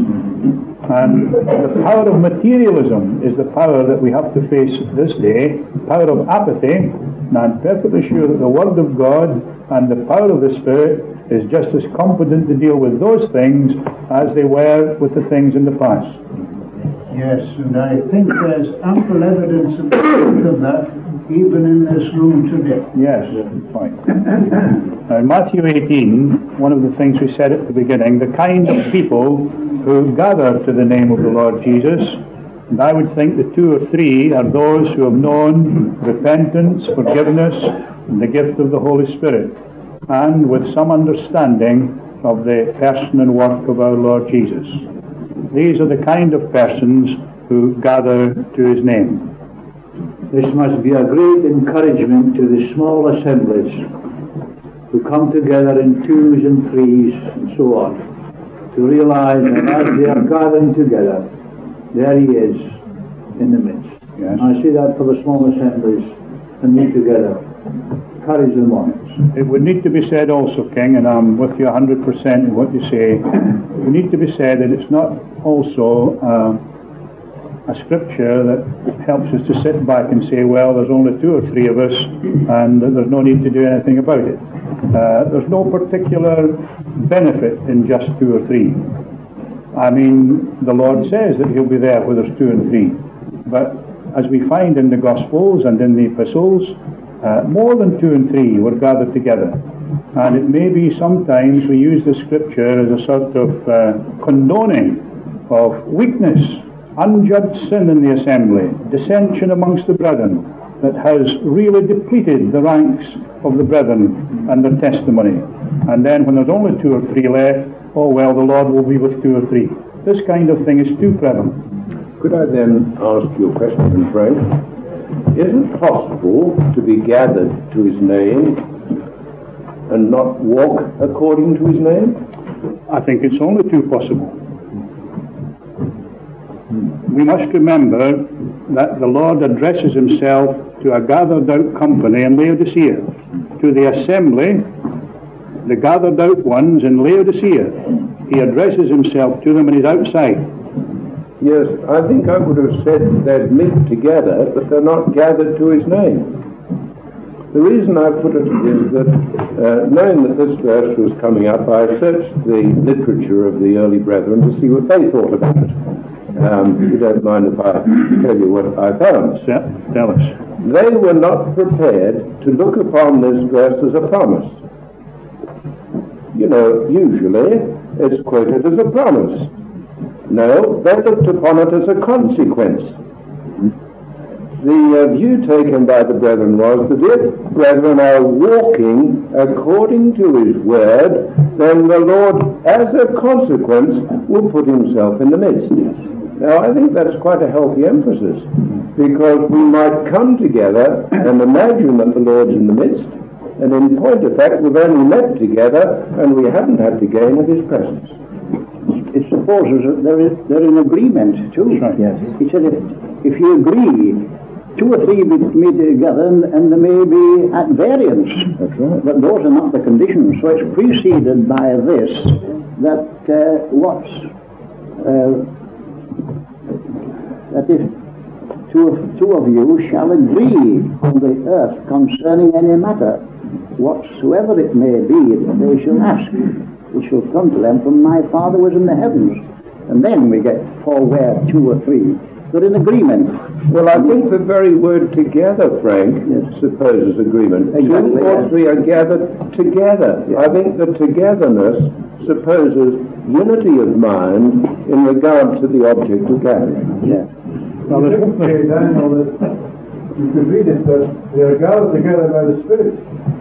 And the power of materialism is the power that we have to face this day, power of apathy. And I'm perfectly sure that the Word of God and the power of the Spirit is just as competent to deal with those things as they were with the things in the past. Yes, and I think there's ample evidence of that even in this room today. Yes, fine. Now in Matthew eighteen, one of the things we said at the beginning, the kind of people who gather to the name of the Lord Jesus, and I would think the two or three are those who have known repentance, forgiveness, and the gift of the Holy Spirit, and with some understanding of the person and work of our Lord Jesus. These are the kind of persons who gather to His name. This must be a great encouragement to the small assemblies who come together in twos and threes and so on, to realize that as they are gathering together, there He is in the midst. Yes. I say that for the small assemblies and meet together. Encourage them on it. It would need to be said also, King, and I'm with you one hundred percent in what you say, it would need to be said that it's not also uh, a scripture that helps us to sit back and say, well, there's only two or three of us and there's no need to do anything about it. Uh, there's no particular benefit in just two or three. I mean, the Lord says that He'll be there where there's two and three. But as we find in the Gospels and in the Epistles, uh, more than two and three were gathered together. And it may be sometimes we use the scripture as a sort of uh, condoning of weakness, unjudged sin in the assembly, dissension amongst the brethren, that has really depleted the ranks of the brethren and their testimony. And then when there's only two or three left, oh well, the Lord will be with two or three. This kind of thing is too prevalent. Could I then ask you a question, Frank? Is it possible to be gathered to His name and not walk according to His name? I think it's only too possible. We must remember that the Lord addresses Himself to a gathered out company in Laodicea, to the assembly, the gathered out ones in Laodicea. He addresses Himself to them and He's outside. Yes, I think I would have said they'd meet together, but they're not gathered to His name. The reason I put it is that, uh, knowing that this verse was coming up, I searched the literature of the early brethren to see what they thought about it. Um, if you don't mind if I tell you what I found. Yeah, tell us. They were not prepared to look upon this verse as a promise. You know, usually it's quoted as a promise. No, they looked upon it as a consequence. The uh, view taken by the brethren was that if brethren are walking according to His word, then the Lord, as a consequence, will put Himself in the midst. Now, I think that's quite a healthy emphasis, because we might come together and imagine that the Lord's in the midst, and in point of fact, we've only met together and we haven't had the gain of His presence. It supposes that there is, they're in agreement too. Right. Yes. He said if, if you agree, two or three meet together and, and they may be at variance. That's right. But those are not the conditions. So it's preceded by this, that uh, what's uh, that if two of, two of you shall agree on the earth concerning any matter, whatsoever it may be that they shall ask, it shall come to them from my Father who is in the heavens. And then we get for where two or three, they're in agreement. Well, I think the very word together, Frank, yes. supposes agreement. Exactly, Two or yes. three are gathered together. Yes. I think the togetherness supposes unity of mind in regard to the object of gathering. Yes. Well, you could say, Daniel, that you could read it that they are gathered together by the Spirit.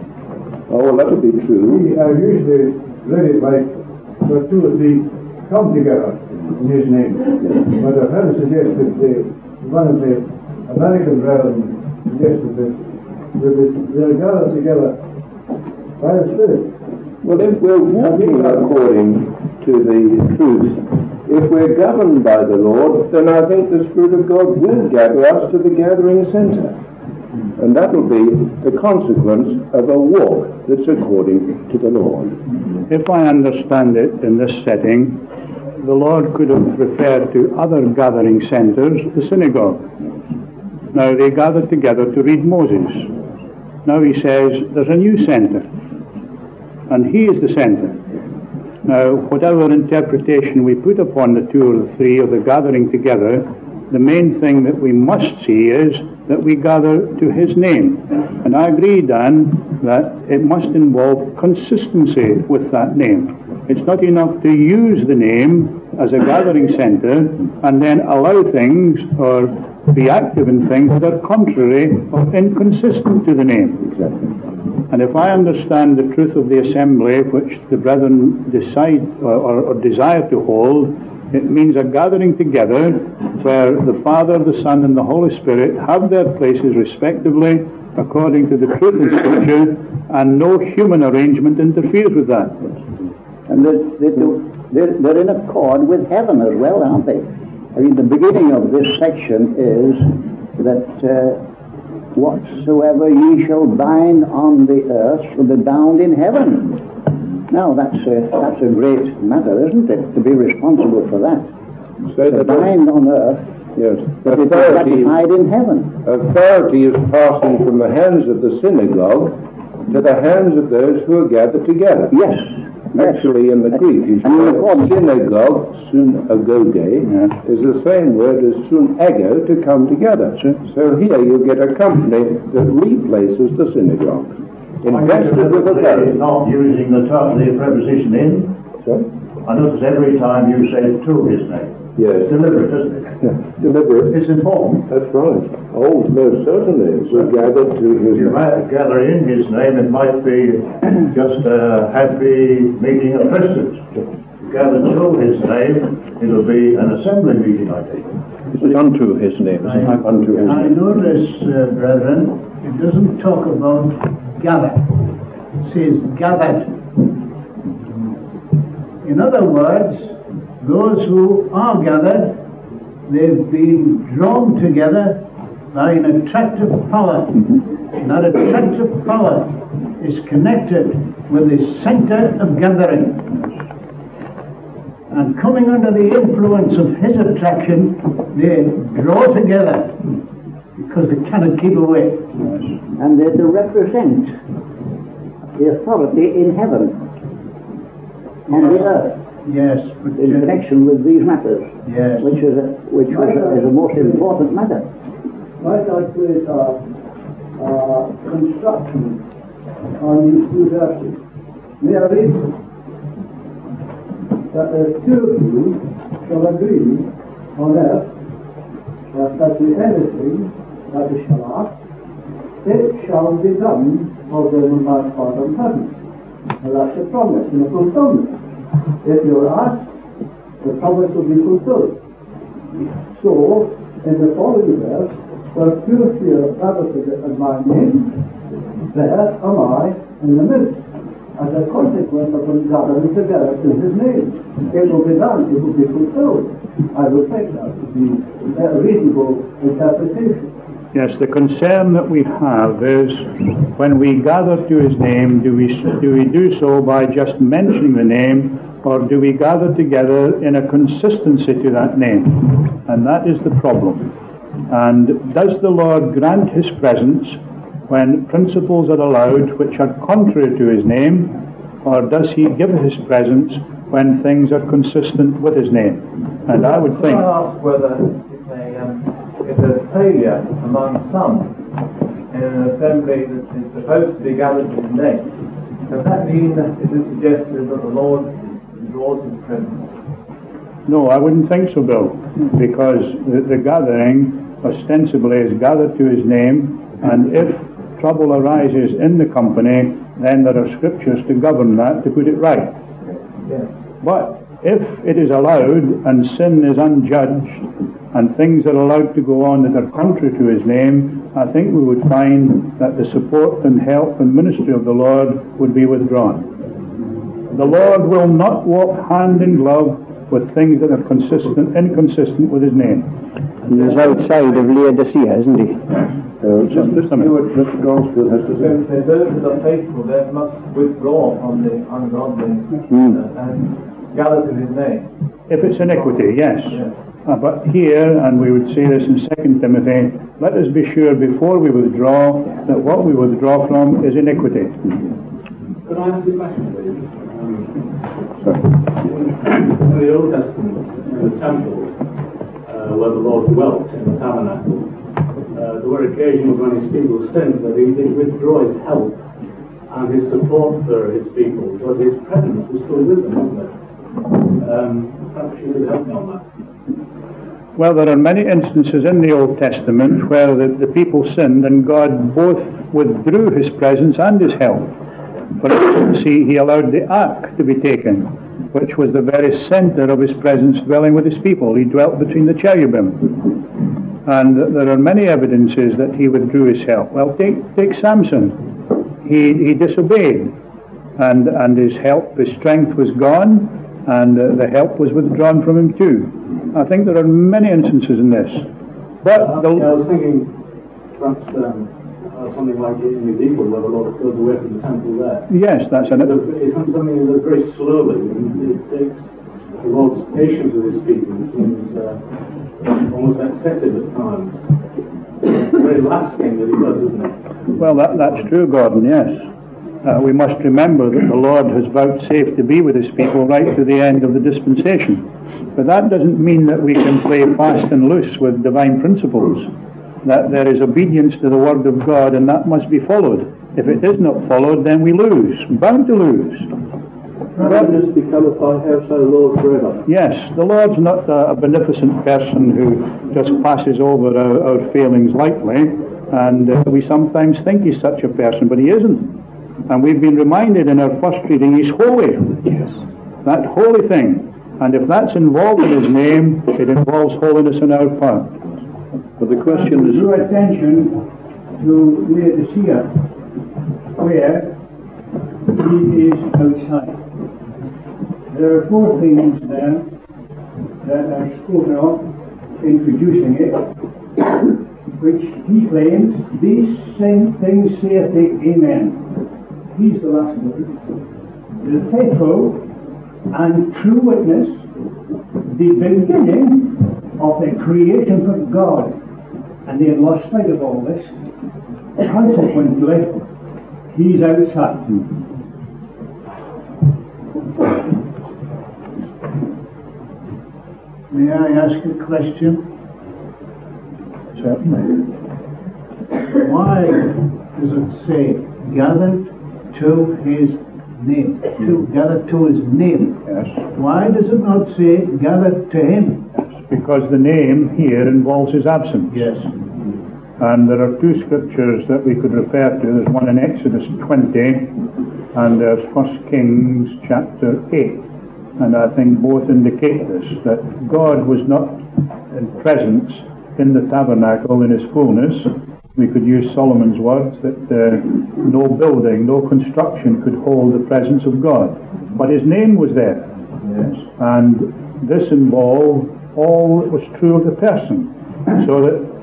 Oh, well, that would be true. I've usually read it like where two or three come together in His name. Yes. But I've heard it suggested that one of the American brethren suggested that, that they are gathered together by the Spirit. Well, if we're walking according to the truth, if we're governed by the Lord, then I think the Spirit of God will gather us to the gathering center. And that will be the consequence of a walk that's according to the Lord. If I understand it in this setting, the Lord could have referred to other gathering centers, the synagogue. Now they gathered together to read Moses. Now he says there's a new center, and he is the center. Now, whatever interpretation we put upon the two or the three of the gathering together, the main thing that we must see is that we gather to his name. And I agree, Dan, that it must involve consistency with that name. It's not enough to use the name as a gathering center and then allow things or be active in things that are contrary or inconsistent to the name. Exactly. And if I understand the truth of the assembly which the brethren decide or, or, or desire to hold, it means a gathering together where the Father, the Son, and the Holy Spirit have their places respectively according to the truth in Scripture, and no human arrangement interferes with that. And they're, they're, they're in accord with heaven as well, aren't they? I mean, the beginning of this section is that uh, whatsoever ye shall bind on the earth shall be bound in heaven. Now, that's a, that's a great matter, isn't it, to be responsible for that. So to bind on earth, yes, that it is ratified in heaven. Authority is passing from the hands of the synagogue to the hands of those who are gathered together. Yes. Actually, in the Greek, you see, synagogue, synagoge, yeah. is the same word as synago, to come together. Sure. So here you get a company that replaces the synagogue. Invested with authority. Not using the, term, the preposition in. Sorry? I notice every time you say to his name. Yes. It's deliberate, isn't it? Yeah. Deliberate. It's important. That's right. Oh, most certainly. We're gathered to his name. You might gather in his name, it might be just a happy meeting of Christians. Gather to his name, it'll be an assembly meeting, I think. It's unto his name. I, unto his I name. notice, uh, brethren, it doesn't talk about gather. It says gathered. In other words, those who are gathered, they've been drawn together by an attractive power. And that attractive power is connected with the center of gathering. And coming under the influence of his attraction, they draw together because they cannot keep away. And they're to represent the authority in heaven on the earth. Yes, but in connection with these matters. Yes, which is a, which was a, is a most important matter. Might I place a uh, construction on these two verses? May I read them? That the two of you shall agree on earth that that be anything that you shall ask, it shall be done of them by Father in heaven. And that's a promise and a fulfillment. If you ask, the promise will be fulfilled. So, in the following verse, where two or three are gathered in my name, there am I in the midst, as a consequence of them gathering together in his name. It will be done, it will be fulfilled. I will take that to be a reasonable interpretation. Yes, the concern that we have is when we gather to his name, do we, do we do so by just mentioning the name, or do we gather together in a consistency to that name? And that is the problem. And does the Lord grant his presence when principles are allowed which are contrary to his name, or does he give his presence when things are consistent with his name? And I would think... Can I ask whether if, they, um, if there's failure among some in an assembly that is supposed to be gathered in his name, does that mean that it is suggested that the Lord draws his presence? No, I wouldn't think so, Bill, because the, the gathering ostensibly is gathered to his name, and if trouble arises in the company, then there are scriptures to govern that, to put it right. Yes. But if it is allowed and sin is unjudged and things are allowed to go on that are contrary to his name, I think we would find that the support and help and ministry of the Lord would be withdrawn. The Lord will not walk hand in glove with things that are consistent, inconsistent with his name. He is outside of Laodicea, isn't he? Uh, just, just a minute. Mister Goldsfield has to say. So those that are faithful, they must withdraw from the ungodly Hmm. uh, and gather to his name. If it's iniquity, yes. Yes. Uh, but here, and we would say this in Second Timothy, let us be sure before we withdraw that what we withdraw from is iniquity. Could I ask you a question, please? Um, in the Old Testament, in the temple, uh, where the Lord dwelt in the tabernacle, uh, there were occasions when his people sinned that he did withdraw his help and his support for his people, but his presence was still with them, wasn't it? Um, perhaps you could help me on that. Well, there are many instances in the Old Testament where the, the people sinned and God both withdrew his presence and his help. For instance, he, he allowed the ark to be taken, which was the very center of his presence dwelling with his people. He dwelt between the cherubim. And there are many evidences that he withdrew his help. Well, take, take Samson. He, he disobeyed, and, and his help, his strength was gone, and uh, the help was withdrawn from him too. I think there are many instances in this. But uh, the, yeah, I was thinking perhaps um, uh, something like in Ezekiel, where the Lord goes away from the temple there. Yes, that's an... It's something that very slowly, and it takes the Lord's patience with his people. It seems uh, almost excessive at times. It's the very last thing that he does, isn't it? Well, that, that's true, Gordon, yes. Uh, we must remember that the Lord has vouchsafed to be with his people right to the end of the dispensation. But that doesn't mean that we can play fast and loose with divine principles. That there is obedience to the Word of God, and that must be followed. If it is not followed, then we lose, bound to lose. Rather just become a house of the Lord forever. Yes, the Lord's not a, a beneficent person who just passes over our, our failings lightly, and uh, we sometimes think he's such a person, but he isn't. And we've been reminded in our first reading, he's holy. Yes. That holy thing. And if that's involved in his name, it involves holiness on our part. But the question is... Draw attention to Laodicea, where he is outside. There are four things there that are spoken of, introducing it, which he claims, these same things saith the Amen. He's the last word. The faithful and true witness, the beginning of the creation of God. And they had lost sight of all this. Consequently, he's outside. May I ask a question? Certainly. Why does it say gathered to his name? To gather to his name. Yes. Why does it not say gathered to him? Yes, because the name here involves his absence. Yes. And there are two scriptures that we could refer to. There's one in Exodus twenty, and there's First Kings chapter eight. And I think both indicate this, that God was not in presence in the tabernacle in his fullness. We could use Solomon's words that uh, no building, no construction could hold the presence of God. But his name was there. Yes. And this involved all that was true of the person. So that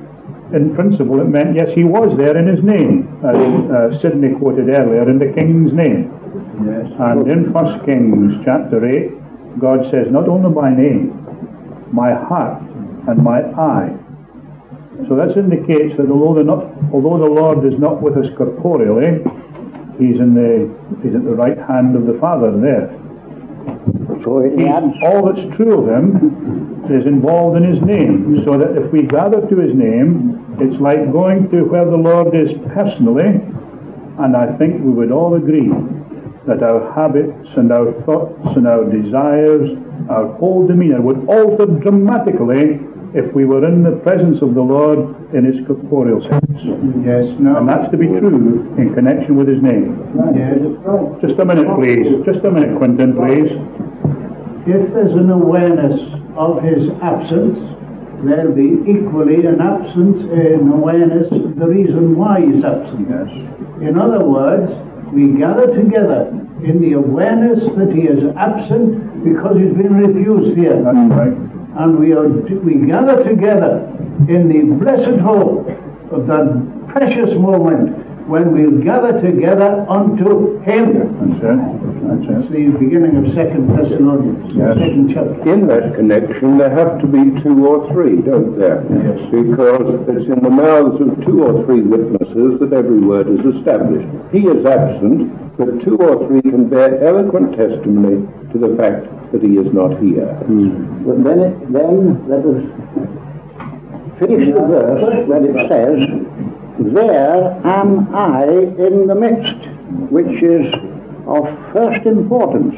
in principle, it meant, yes, he was there in his name, as uh, Sidney quoted earlier, in the King's name. Yes. And in First Kings chapter eight, God says, not only by name, my heart and my eye. So that indicates that although the, not, although the Lord is not with us corporeally, he's in the he's at the right hand of the Father there. So it He's, adds, all that's true of him is involved in his name, so that if we gather to his name, it's like going to where the Lord is personally, and I think we would all agree that our habits and our thoughts and our desires, our whole demeanour would alter dramatically if we were in the presence of the Lord in his corporeal sense. Yes, no. And that's to be true in connection with his name. Yes. Just a minute, please. Just a minute, Quentin, please. If there's an awareness of his absence, there'll be equally an absence, an awareness of the reason why he's absent. Yes. In other words, we gather together in the awareness that he is absent because he's been refused here. That's right. And we are we gather together in the blessed hope of that precious moment when we'll gather together unto him. That's it. That's it. It's the beginning of Second Thessalonians, Yes. second chapter. In that connection, there have to be two or three, don't there? Yes. Because it's in the mouths of two or three witnesses that every word is established. He is absent, but two or three can bear eloquent testimony to the fact that he is not here. Hmm. But then, it, then let us finish the verse where it says, there am I in the midst, which is of first importance.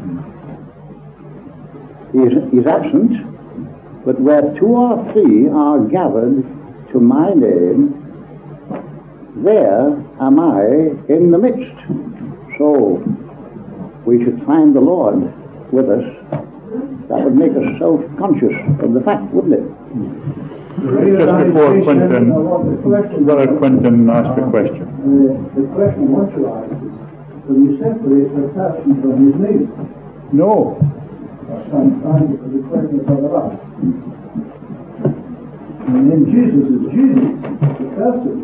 He is, he is absent, but where two or three are gathered to my name, there am I in the midst. So we should find the Lord with us. That would make us self-conscious of the fact, wouldn't it? Just before Quentin, Brother Quentin asked a question. Uh, the question once arises, will you separate the person from his name? No. Or some kind of the question of the last. And then Jesus is Jesus, the person.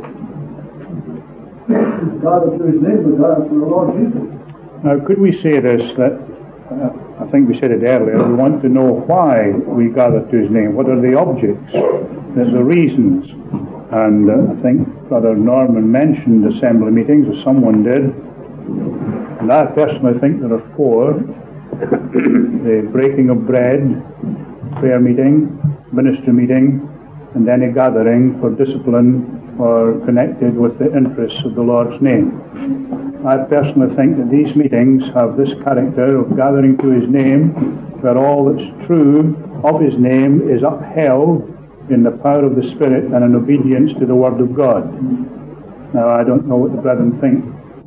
God through his name, but God through the Lord Jesus. Now, could we say this, that uh, I think we said it earlier, we want to know why we gather to his name. What are the objects? There's the reasons. And uh, I think Brother Norman mentioned assembly meetings, or someone did. And I personally think there are four. The breaking of bread, prayer meeting, ministry meeting, and then a gathering for discipline or connected with the interests of the Lord's name. I personally think that these meetings have this character of gathering to his name, where all that's true of his name is upheld in the power of the Spirit and in obedience to the Word of God. Now, I don't know what the brethren think.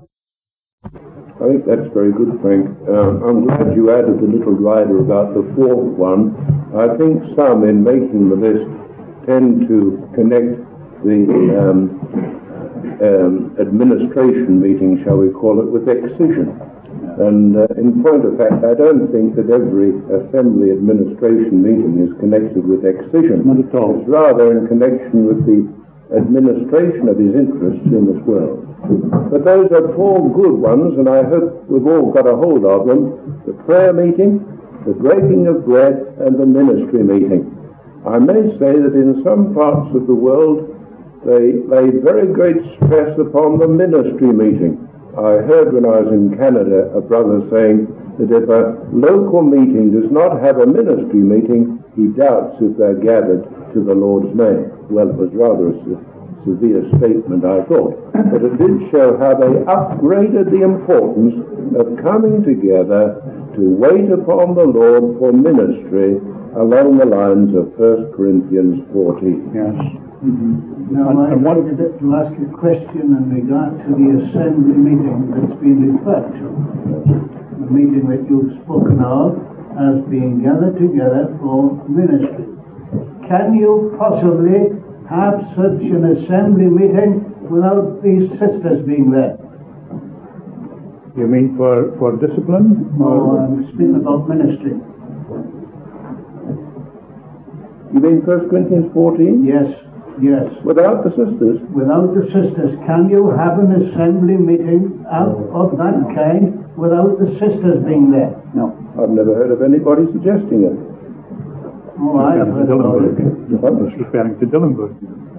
I think that's very good, Frank. Uh, I'm glad you added the little rider about the fourth one. I think some, in making the list, tend to connect the um, um, administration meeting, shall we call it, with excision. And uh, in point of fact, I don't think that every assembly administration meeting is connected with excision. Not at all. It's rather in connection with the administration of his interests in this world. But those are four good ones, and I hope we've all got a hold of them. The prayer meeting, the breaking of bread, and the ministry meeting. I may say that in some parts of the world they lay very great stress upon the ministry meeting. I heard when I was in Canada a brother saying that if a local meeting does not have a ministry meeting, he doubts if they're gathered to the Lord's name. Well, it was rather a se- severe statement, I thought. But it did show how they upgraded the importance of coming together to wait upon the Lord for ministry along the lines of First Corinthians fourteen. Yes. Mm-hmm. Now, I wanted to ask a question in regard to the assembly meeting that's been referred to. The meeting that you've spoken of as being gathered together for ministry. Can you possibly have such an assembly meeting without these sisters being there? You mean for, for discipline? No, I'm speaking about ministry. You mean First Corinthians fourteen? Yes. Yes. Without the sisters? Without the sisters. Can you have an assembly meeting of, of that kind without the sisters being there? No. I've never heard of anybody suggesting it. Oh, I've heard about it. I was referring to Dillenburg.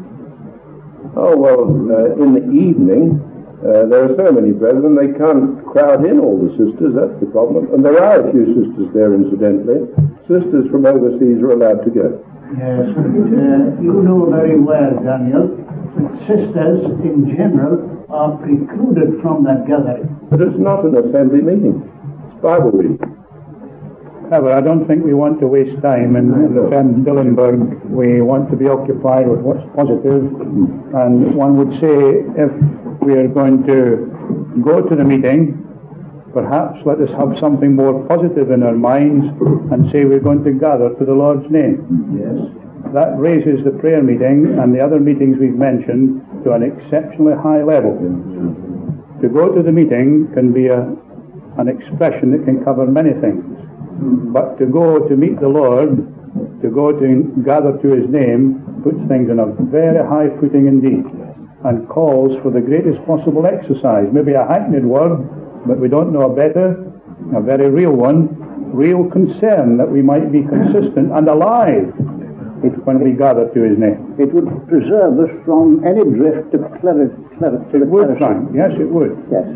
Oh, well, uh, in the evening, uh, there are so many brethren, they can't crowd in all the sisters, that's the problem. And there are a few sisters there, incidentally. Sisters from overseas are allowed to go. Yes, but uh, you know very well, Daniel, that sisters in general are precluded from that gathering. But it's not an assembly meeting. It's Bible reading. However, I don't think we want to waste time in defend Dillenburg. We want to be occupied with what's positive. And one would say, if we are going to go to the meeting, perhaps let us have something more positive in our minds and say we're going to gather to the Lord's name. Yes. That raises the prayer meeting and the other meetings we've mentioned to an exceptionally high level. To go to the meeting can be a, an expression that can cover many things. But to go to meet the Lord, to go to gather to His name, puts things on a very high footing indeed, and calls for the greatest possible exercise. Maybe a hackneyed word, but we don't know a better, a very real one, real concern that we might be consistent and alive when we gather to His name. It would preserve us from any drift to clever, clever, to the It would, Frank. Yes, it would. Yes.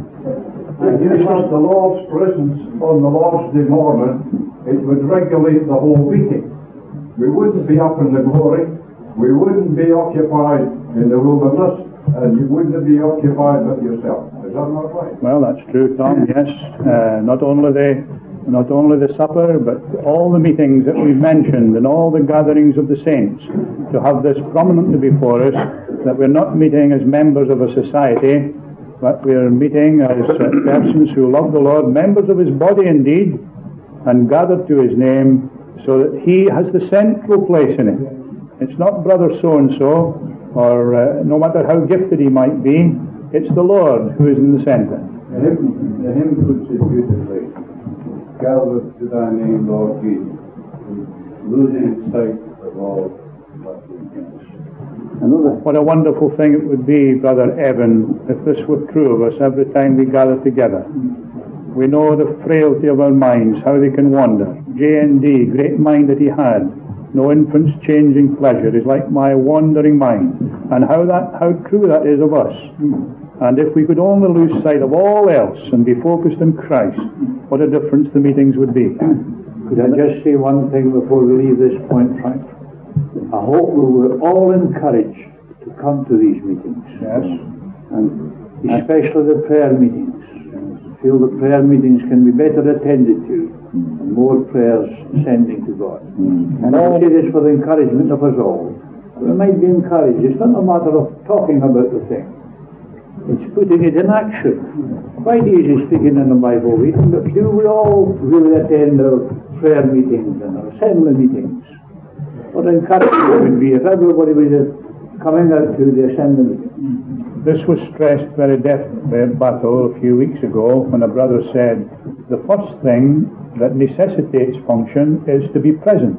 And just as the Lord's presence on the Lord's Day morning, it would regulate the whole meeting. We wouldn't be up in the glory, we wouldn't be occupied in the wilderness, and you wouldn't be occupied with yourself. Is that not right? Well, that's true, Tom, yes. Uh, not only the not only the supper, but all the meetings that we've mentioned and all the gatherings of the saints, to have this prominently before us, that we're not meeting as members of a society, but we are meeting as uh, persons who love the Lord, members of His body indeed, and gathered to His name, so that He has the central place in it. It's not brother so-and-so, or uh, no matter how gifted he might be, it's the Lord who is in the center. The hymn, the hymn puts it beautifully. Gather to Thy name, Lord Jesus, losing sight of all what we can. What a wonderful thing it would be, Brother Evan, if this were true of us every time we gather together. We know the frailty of our minds, how they can wander. J N D, great mind that he had. No infant's changing pleasure is like my wandering mind. And how that, how true that is of us. And if we could only lose sight of all else and be focused on Christ, what a difference the meetings would be. Could I just say one thing before we leave this point, Frank? I hope we were all encouraged to come to these meetings. Yes. And especially the prayer meetings. I feel the prayer meetings can be better attended to, and more prayers sending to God. And I say this for the encouragement of us all. We might be encouraged. It's not a matter of talking about the thing. It's putting it in action. Quite easy speaking in the Bible reading, but do we all really attend our prayer meetings and our assembly meetings? What encouragement it would be if everybody was coming out to the assembly meeting. This was stressed very definitely at Battle a few weeks ago when a brother said, the first thing that necessitates function is to be present.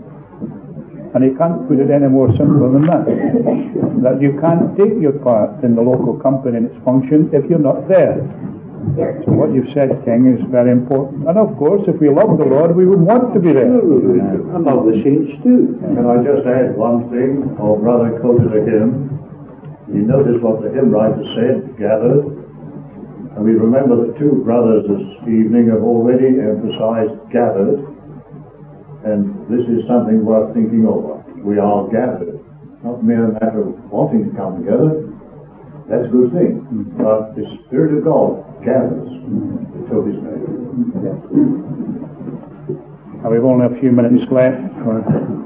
And he can't put it any more simple than that. That you can't take your part in the local company and its function if you're not there. So what you've said, King, is very important. And of course, if we love the Lord, we would want to be there. And love the saints too. Can I just add one thing? Our brother quoted a hymn. You notice what the hymn writer said, gathered. And we remember that two brothers this evening have already emphasized gathered. And this is something worth thinking over. We are gathered. Not mere matter of wanting to come together. That's a good thing. But the Spirit of God gathers to His name. Now we've only a few minutes left. For...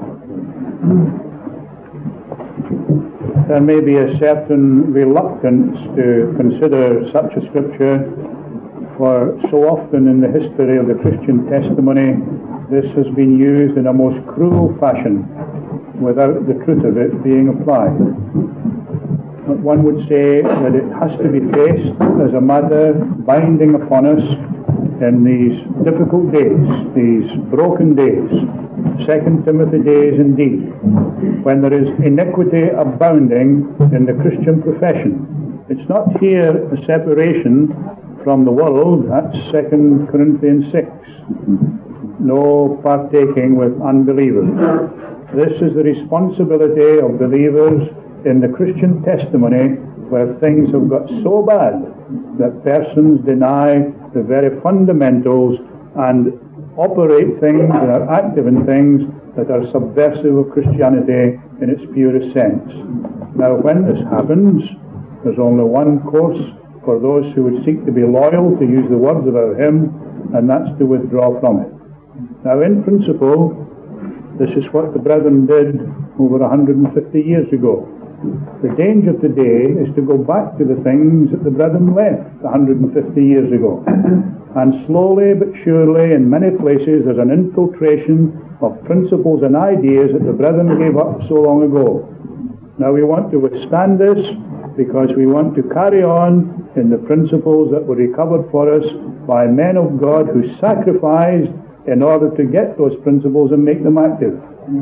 There may be a certain reluctance to consider such a scripture, for so often in the history of the Christian testimony, this has been used in a most cruel fashion without the truth of it being applied. But one would say that it has to be faced as a matter binding upon us in these difficult days, these broken days, Second Timothy days indeed, when there is iniquity abounding in the Christian profession. It's not here a separation from the world, that's Second Corinthians six. No partaking with unbelievers. This is the responsibility of believers in the Christian testimony, where things have got so bad that persons deny the very fundamentals and operate things and are active in things that are subversive of Christianity in its purest sense. Now, when this happens, there's only one course for those who would seek to be loyal, to use the words of our hymn, and that's to withdraw from it. Now, in principle, this is what the brethren did over one hundred fifty years ago. The danger today is to go back to the things that the brethren left one hundred fifty years ago. And slowly but surely, in many places, there's an infiltration of principles and ideas that the brethren gave up so long ago. Now, we want to withstand this because we want to carry on in the principles that were recovered for us by men of God who sacrificed in order to get those principles and make them active.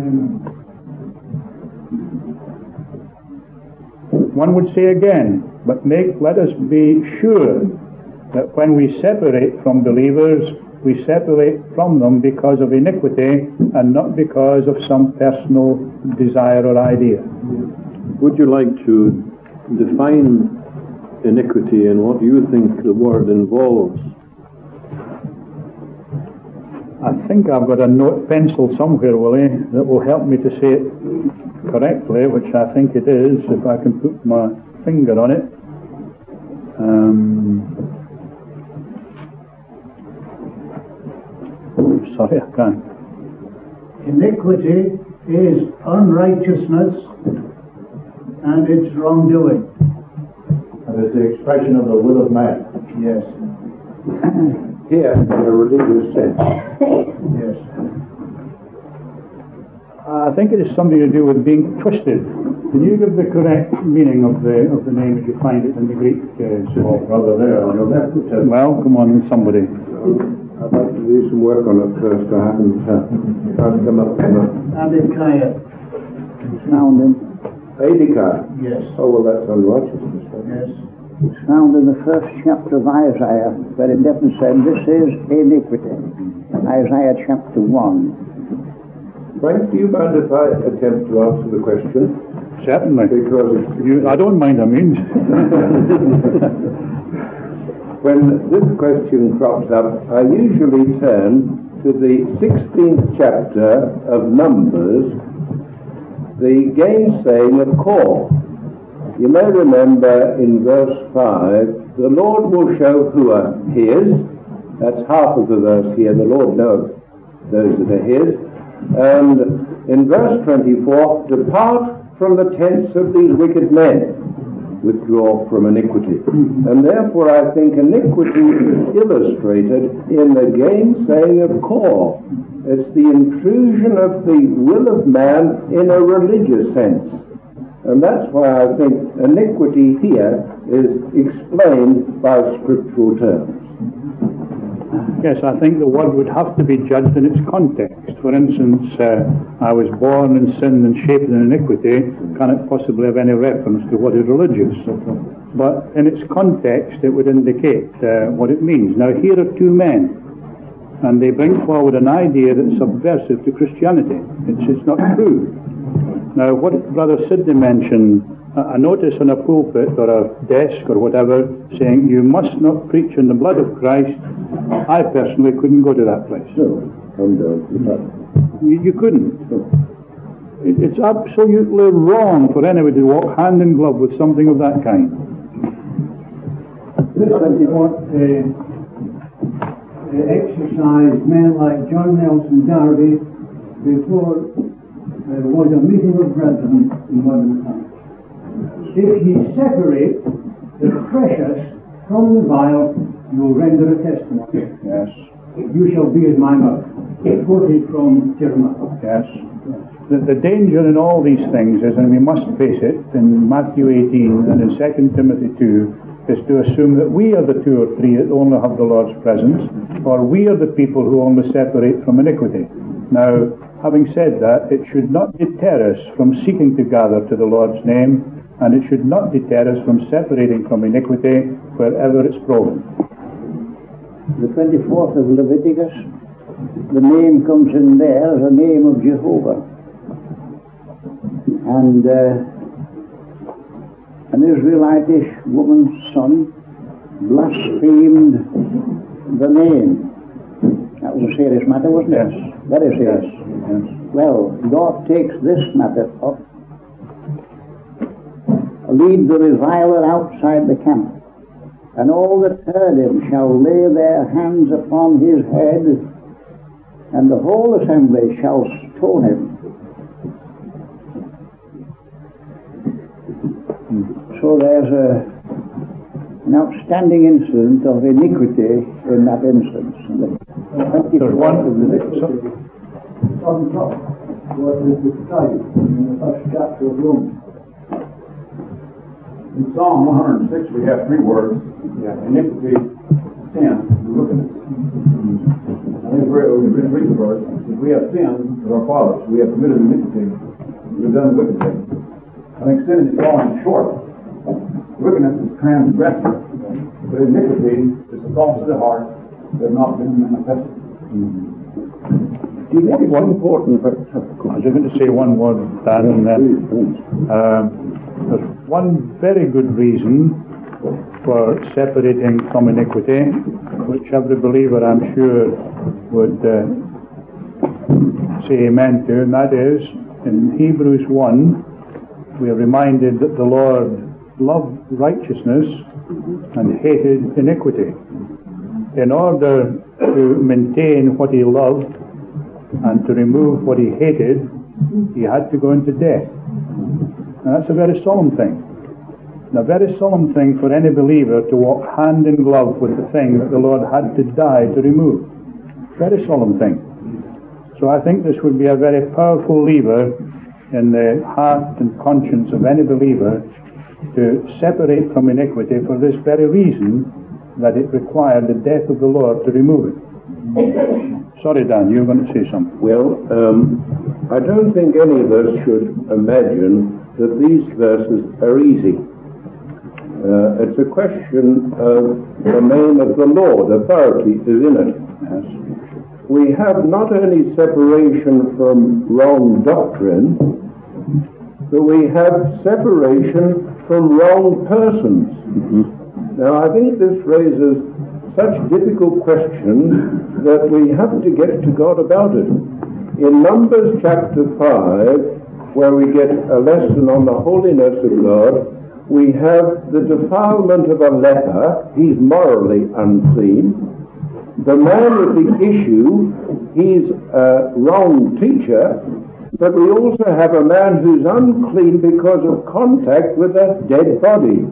One would say again, but make, let us be sure that when we separate from believers, we separate from them because of iniquity and not because of some personal desire or idea. Would you like to define iniquity and what you think the word involves? I think I've got a note pencil somewhere, Willie, that will help me to say it correctly, which I think it is, if I can put my finger on it. Um, sorry, I can't. Iniquity is unrighteousness and it's wrongdoing. And it's the expression of the will of man. Yes. Here, in a religious sense. Yes. I think it is something to do with being twisted. Can you give the correct meaning of the of the name as you find it in the Greek? Uh, oh, brother, there on your left. Well, come on, somebody. I'd like to do some work on it first. I haven't uh, tried to come up with it. Adikaya. Found in. Adikaya? Yes. Oh, well, that's unrighteousness. Yes. It's found in the first chapter of Isaiah, where it definitely said, this is iniquity. Isaiah chapter one. Frank, do you mind if I attempt to answer the question? Certainly. Because you, I don't mind, I mean. When this question crops up, I usually turn to the sixteenth chapter of Numbers, the gainsaying of Kor. You may remember in verse five, the Lord will show who are his. That's half of the verse here. The Lord knows those that are his. And in verse twenty-four, depart from the tents of these wicked men, withdraw from iniquity. And therefore I think iniquity is illustrated in the gainsaying of Kor. It's the intrusion of the will of man in a religious sense. And that's why I think iniquity here is explained by scriptural terms. Yes, I think the word would have to be judged in its context. For instance, uh, I was born in sin and shaped in iniquity cannot possibly have any reference to what is religious. But in its context, it would indicate uh, what it means. Now, here are two men, and they bring forward an idea that's subversive to Christianity. It's, it's not true. Now, what Brother Sidney mentioned, a notice on a pulpit or a desk or whatever saying you must not preach in the blood of Christ, I personally couldn't go to that place. No, come down. You, you couldn't. It, it's absolutely wrong for anybody to walk hand in glove with something of that kind. This is what uh, uh, exercised men like John Nelson Darby before there was a meeting of brethren in modern times. If ye separate the precious from the vile, you will render a testimony. Yes. You shall be as my mouth. Quoted from Jeremiah. Yes. The, the danger in all these things is, and we must face it, in Matthew eighteen and in Second Timothy two, is to assume that we are the two or three that only have the Lord's presence, or we are the people who only separate from iniquity. Now, Having said that, it should not deter us from seeking to gather to the Lord's name, and it should not deter us from separating from iniquity wherever it's proven. The twenty-fourth of Leviticus, the name comes in there as a name of Jehovah. And uh, an Israelitish woman's son blasphemed the name. That was a serious matter, wasn't it? Yes. Very serious. Yes. Well, God takes this matter up, lead the reviler outside the camp, and all that heard him shall lay their hands upon his head, and the whole assembly shall stone him. So there's a, an outstanding incident of iniquity in that instance. There's one. On top, what is described in the first chapter of Romans. In Psalm one hundred six, we have three words: yeah. iniquity, sin, and wickedness. I think we read the verse. If we have sinned with our fathers, we have committed iniquity, we've done wicked things. I think sin is falling short. Wickedness is transgressor, but iniquity is the thoughts of the heart that have not been manifested. Mm-hmm. Do you think one important? I was going to say one word, Dan, and then um, there's one very good reason for separating from iniquity, which every believer, I'm sure, would uh, say amen to, and that is in Hebrews one. We are reminded that the Lord loved righteousness and hated iniquity. In order to maintain what he loved and to remove what he hated, he had to go into death. And that's a very solemn thing. And a very solemn thing for any believer to walk hand in glove with the thing that the Lord had to die to remove. Very solemn thing. So I think this would be a very powerful lever in the heart and conscience of any believer to separate from iniquity for this very reason, that it required the death of the Lord to remove it. Sorry, Dan, you were going to say something. Well, um, I don't think any of us should imagine that these verses are easy. Uh, it's a question of the name of the Lord. Authority is in it. Yes. We have not only separation from wrong doctrine, but we have separation from wrong persons. Mm-hmm. Now, I think this raises such difficult questions that we have to get to God about it. In Numbers chapter five, where we get a lesson on the holiness of God, we have the defilement of a leper. He's morally unclean. The man with the issue, he's a wrong teacher, but we also have a man who's unclean because of contact with a dead body.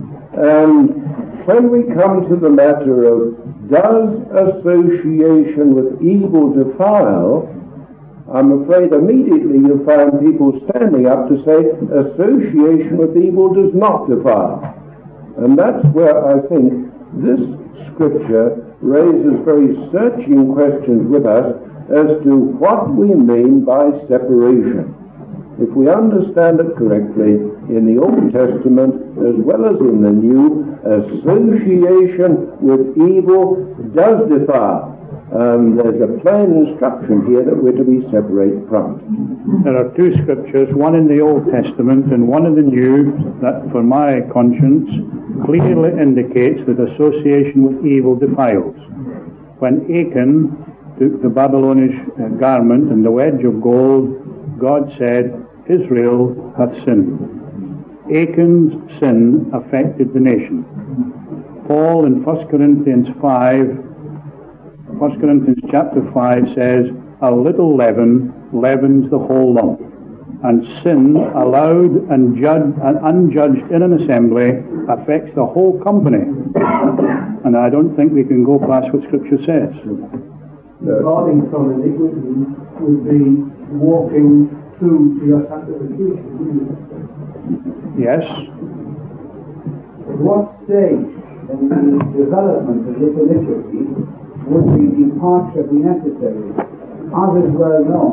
And when we come to the matter of does association with evil defile, I'm afraid immediately you'll find people standing up to say association with evil does not defile. And that's where I think this scripture raises very searching questions with us as to what we mean by separation. If we understand it correctly, in the Old Testament as well as in the New, association with evil does defile. Um, there's a plain instruction here that we're to be separate from it. There are two scriptures, one in the Old Testament and one in the New, that for my conscience clearly indicates that association with evil defiles. When Achan took the Babylonish uh, garment and the wedge of gold, God said, Israel hath sinned. Achan's sin affected the nation. Paul in First Corinthians five, First Corinthians chapter five says, a little leaven leavens the whole lump. And sin allowed and judged and unjudged in an assembly affects the whole company. And I don't think we can go past what Scripture says. Departing from iniquity would be walking through to your sanctification. Yes. At what stage in the development of this iniquity would the departure be necessary? As is well known,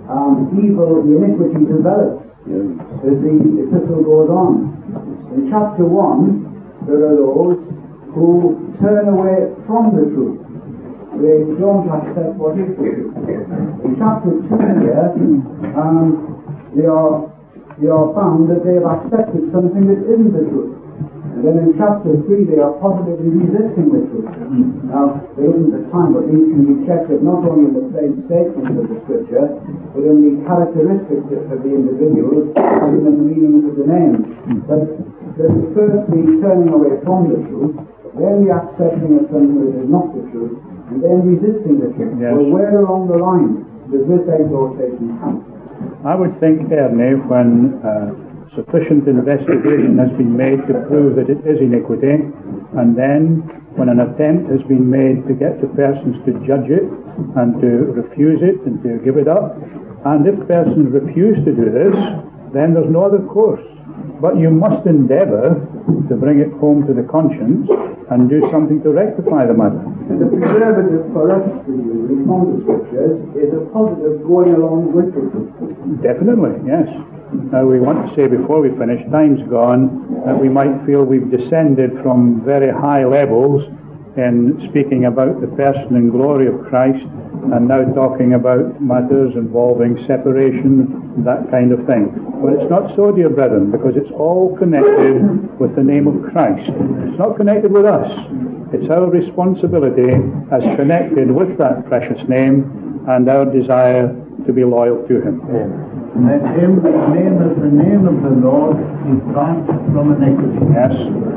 um, evil, the iniquity develops as the epistle goes on. In chapter one, there are those who turn away from the truth. They don't accept what is the truth. In chapter two here, um, they are they are found that they have accepted something that isn't the truth. And then in chapter three, they are positively resisting the truth. Now, there isn't the time, but these can be checked out not only in the plain statements of the Scripture, but in the characteristics of the individuals, and in the meanings of the names. But there is first the turning away from the truth, then the accepting of something that is not the truth, and then resisting the truth. Yes. Well, where along the line does this exhortation come? I would think, Ernie, when uh, sufficient investigation has been made to prove that it is iniquity, and then when an attempt has been made to get the persons to judge it and to refuse it and to give it up, and if persons refuse to do this, then there's no other course. But you must endeavour to bring it home to the conscience and do something to rectify the matter. And the preservative for us to use from the Scriptures is a positive going along with the truth. Definitely, yes. Now we want to say before we finish, time's gone, that we might feel we've descended from very high levels in speaking about the person and glory of Christ, and now talking about matters involving separation, that kind of thing. But it's not so, dear brethren, because it's all connected with the name of Christ. It's not connected with us. It's our responsibility as connected with that precious name and our desire to be loyal to Him. Let him that nameth the name of the Lord depart from iniquity. Yes.